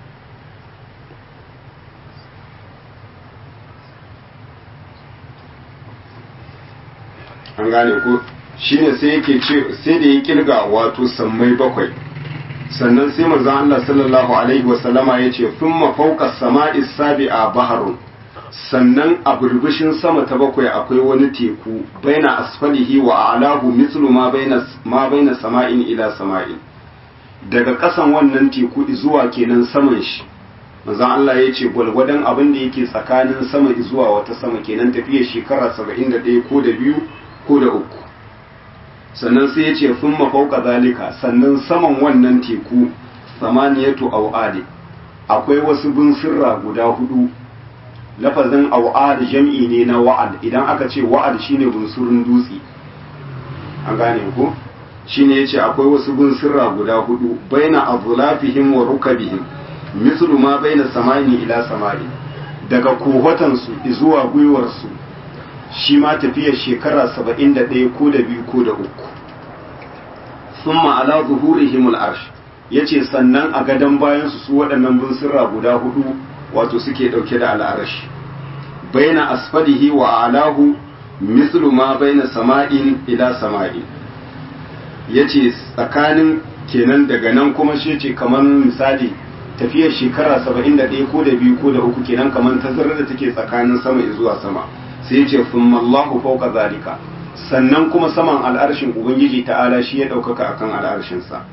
an gane ko shine sai yake ce sai da ya kilga wato sammai bakwai. sannan sai manzon Allah sallallahu alaihi wasallama ya ce thumma fawqa samai sabi'a baharun, sannan a burbushin sama ta bakwai akwai wani teku baina asfalihi wa a'lahu mislu ma baina sama'in ila sama'in, daga ƙasan wannan teku zuwa kenan saman shi manzon Allah ya ce gwalgwadon abin da yake tsakanin sama zuwa wata sama kenan tafiyar shekara 71 ko da biyu ko da uku. sannan sai ya ce sun mafauka zalika, sannan saman wannan teku samaniyatu au'adi, akwai wasu bunsirra guda hudu. lafazin au'ad jam'i ne na wa'ad, idan aka ce wa'ad shine bunsurin dutse, an gane ko shine yace akwai wasu bunsirra guda hudu baina azlafihim wa rukabihim mislu ma baina samani ila samani, daga kohatan su zuwa gwiwar su shi ma tafiyar shekara 71 ko da biyu ko da uku. summa ala zuhurihim al-arsh, yace sannan a gadan bayan su waɗannan bunsirra guda hudu wato suke dauke da al'arash baina asfalihi wa alahu mislu ma baina sama'in ila sama'in, yace tsakanin kenan daga nan kuma shi yace kamar misali tafiyar shekara 71 ko da biyu ko da uku kenan kamar tazarar da take tsakanin sama zuwa sama. sai yace thumma Allahu fawqa zalika, sannan kuma saman al'arshin ubangiji ta'ala shi ya daukaka akan al'arshin sa.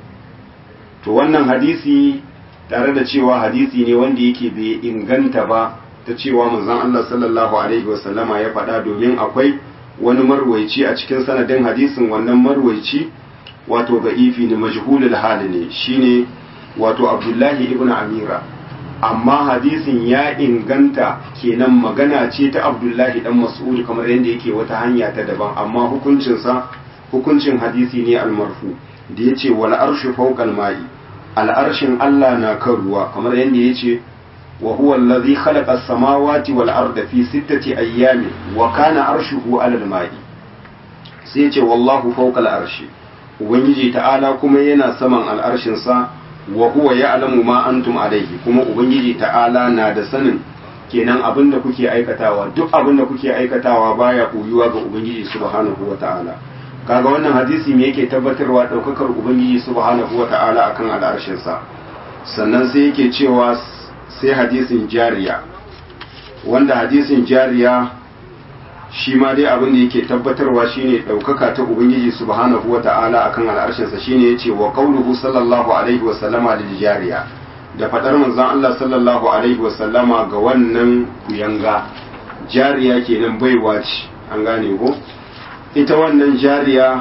to wannan hadisi tare da cewa hadisi ne wanda yake bai inganta ba ta cewa manzon Allah sallallahu alaihi wasallama ya faɗa, domin akwai wani marwaici a cikin sanadin hadisin. wannan marwaici wato da'ifi ne, majhulul hali ne, shine wato Abdullahi ibn Amira, amma hadisin ya inganta kenan magana ce ta Abdullahi dan Mas'ud kamar yadda yake wata hanya ta daban, amma hukuncin hadisi ne al-marfu da yace wal arshu fawqa al-ma'i, al'arshin Allah na kan ruwa kamar yadda ya ce wa huwa allazi khalaqa as-samawati wal arda fi 6 ayyamin wa kana arshuhu 'ala al-ma'i. sai ya ce wallahu fawqa al-arshi, ubangiji ta'ala kuma yana saman al'arshin sa, wa huwa ya'lamu ma antum alayhi, kuma ubangiji ta'ala na da sanin kenan abinda kuke aikatawa, duk abinda kuke aikatawa baya koyuwa ga ubangiji subhanahu wa ta'ala. kaga wannan hadisi me yake tabbatarwa daukakar ubangiji subhanahu wata'ala akan al'arshin sa. sannan sai yake cewa sai hadisin jariya, wanda hadisin jariya shi ma dai abin da yake tabbatarwa shine daukaka ta ubangiji subhanahu wata'ala akan al'arshin sa, shine yace wa qauluhu sallallahu alaihi wa sallama lil jariya, da fadar manzon Allah sallallahu alaihi wa sallama ga wannan kuyanga jariya kenan baiwa ce, an gane ko ita wannan jariya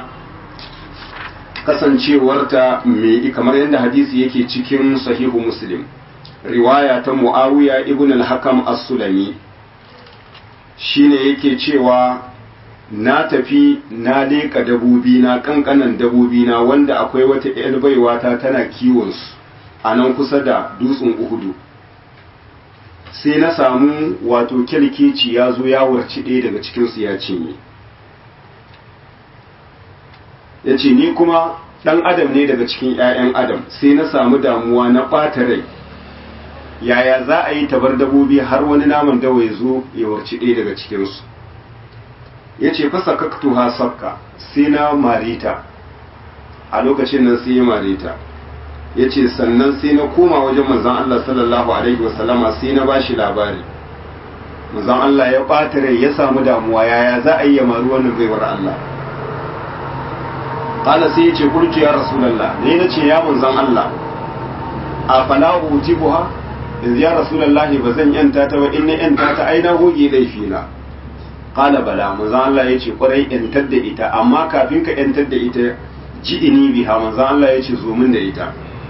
kasancewarta mai kamar yadda hadisi yake cikin sahihu muslim riwaya ta muawiya ibn al-hakam as-sulami, shine yake cewa na tafi na leka dabobi na kankanan dabobi na wanda akwai wata ƴar baiwa ta tana kiwon su a nan kusa da dutsen uhudu. sai na samu wato kyalkeci ya zo ya warci ɗaya daga cikin su ya cinye. ya ce ni kuma ɗan adam ne daga cikin 'ya'yan adam, sai na samu damuwa na ɓata rai, yaya za a yi tabar dabobi har wani naman dawa ya zo ya warci ɗaya daga cikinsu. ya ce fasa kaktu ha sabka, sai na marita, a lokacin nan sai ya marita. ya ce sannan sai na koma wajen manzan Allah sallallahu alaihi wasallama sai na ba shi labari. manzan Allah ya ɓata rai ya samu damuwa, yaya za a yi ya maru wannan baiwar Allah. Kala sai ya ce kurci ya Rasulallah, ne na ce ya manzan Allah, a fala utibuha, yanzu ya rasulullahi ba zan yanta ta ba in na yanta ta ai na goge laifi na qala bala manzon Allah yace kwarai yantar da ita amma kafin ka yantar da ita ji'ini biha manzon Allah yace zo min da ita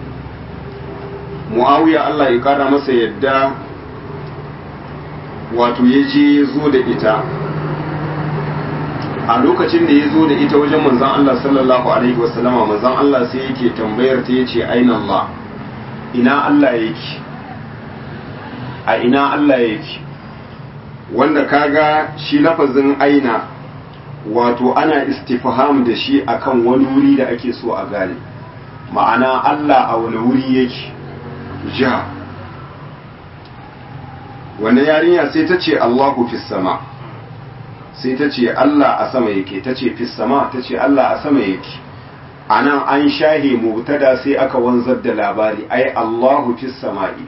Muawiya Allah ya kara masa yadda wato yaje zo da ita a lokacin da ya zo da ita wajen manzon Allah sallallahu alaihi wasallama manzon Allah sai yake tambayar ta yace aina Allah ina Allah yake a ina Allah yake wanda kaga shi lafazin aina wato ana istifham da shi akan wani wuri da ake so a gane ma'ana Allah a wani wuri yake ja wannan yarinya sai ta ce Allahu fis sama sai ta ce Allah a sama yake ta ce fis sama ta ce Allah a sama yake anan an shahe mubtada sai aka wanzar da labari ai Allahu fis sama'i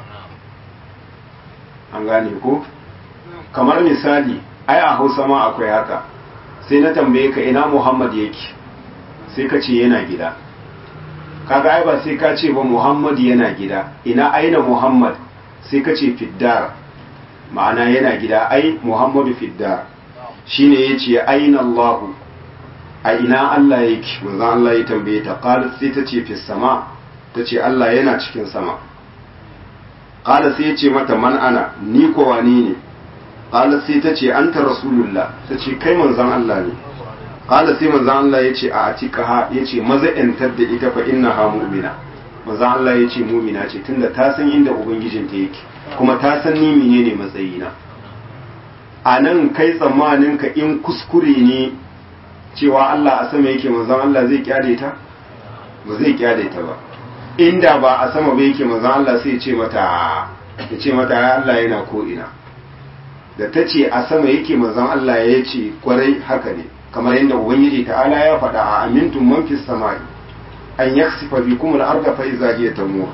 an gane ko kamar misali ai a Hausa ma akwai haka sai na tambaye ka ina Muhammad yake sai ka ce yana gida kaga ai ba sai ka ce ba Muhammad yana gida ina aina Muhammad sai ka ce fiddar ma'ana yana gida ai Muhammadu fiddar shine yace aina Allah a ina Allah yake manzo Allah ya tambaye ta qalat sai ta ce fis sama tace Allah yana cikin sama qala sai yace mata man ana ni ko wani ne qala sai ta ce anta rasulullah ta ce kai manzon Allah ne qala sai manzon Allah ya ce a atiqaha ya ce maza yantar da ita fa innaha mu'mina manzon Allah ya ce mu'mina ce tunda ta san inda ubangijinta yake kuma ta san ni menene matsayina a nan kai tsammanin ka in kuskure ne cewa Allah a sama yake manzon Allah zai kyale ta ba zai kyale ta ba inda ba a sama ba yake manzon Allah sai ya ce mata ya Allah yana ko ina da ta ce a sama yake manzon Allah ya ce kwarai haka ne kamar yadda ubangiji ta'ala ya faɗa a amintum man fis samai an yaksifa bikum al-ardha fa iza hiya tamur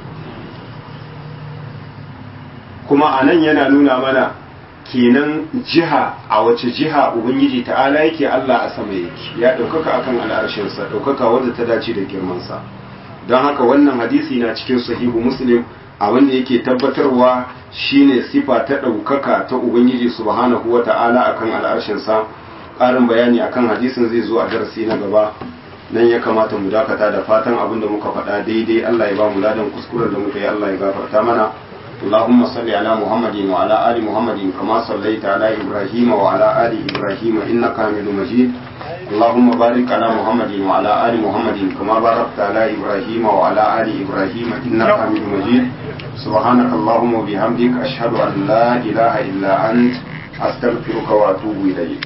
kuma anan yana nuna mana kenan jiha a wace jiha ubangiji ta'ala yake Allah a sama yake ya ɗaukaka akan al'arshin sa ɗaukaka wanda ta dace da girman sa don haka wannan hadisi na cikin sahihu muslim abin da yake tabbatarwa shine sifa ta ɗaukaka ta ubangiji subhanahu wata'ala akan al'arshinsa ƙarin bayani akan hadisin zai zo a darasi na gaba nan ya kamata mu dakata da fatan abin da muka faɗa daidai Allah ya ba mu ladan kuskuren da muka yi Allah ya gafarta mana اللهم صل على محمد وعلى آل محمد كما صليت على إبراهيم وعلى آل إبراهيم إنك حميد مجيد اللهم بارك على محمد وعلى آل محمد كما باركت على إبراهيم وعلى آل إبراهيم إنك حميد مجيد سبحانك اللهم وبحمدك أشهد أن لا إله إلا أنت أستغفرك وأتوب إليك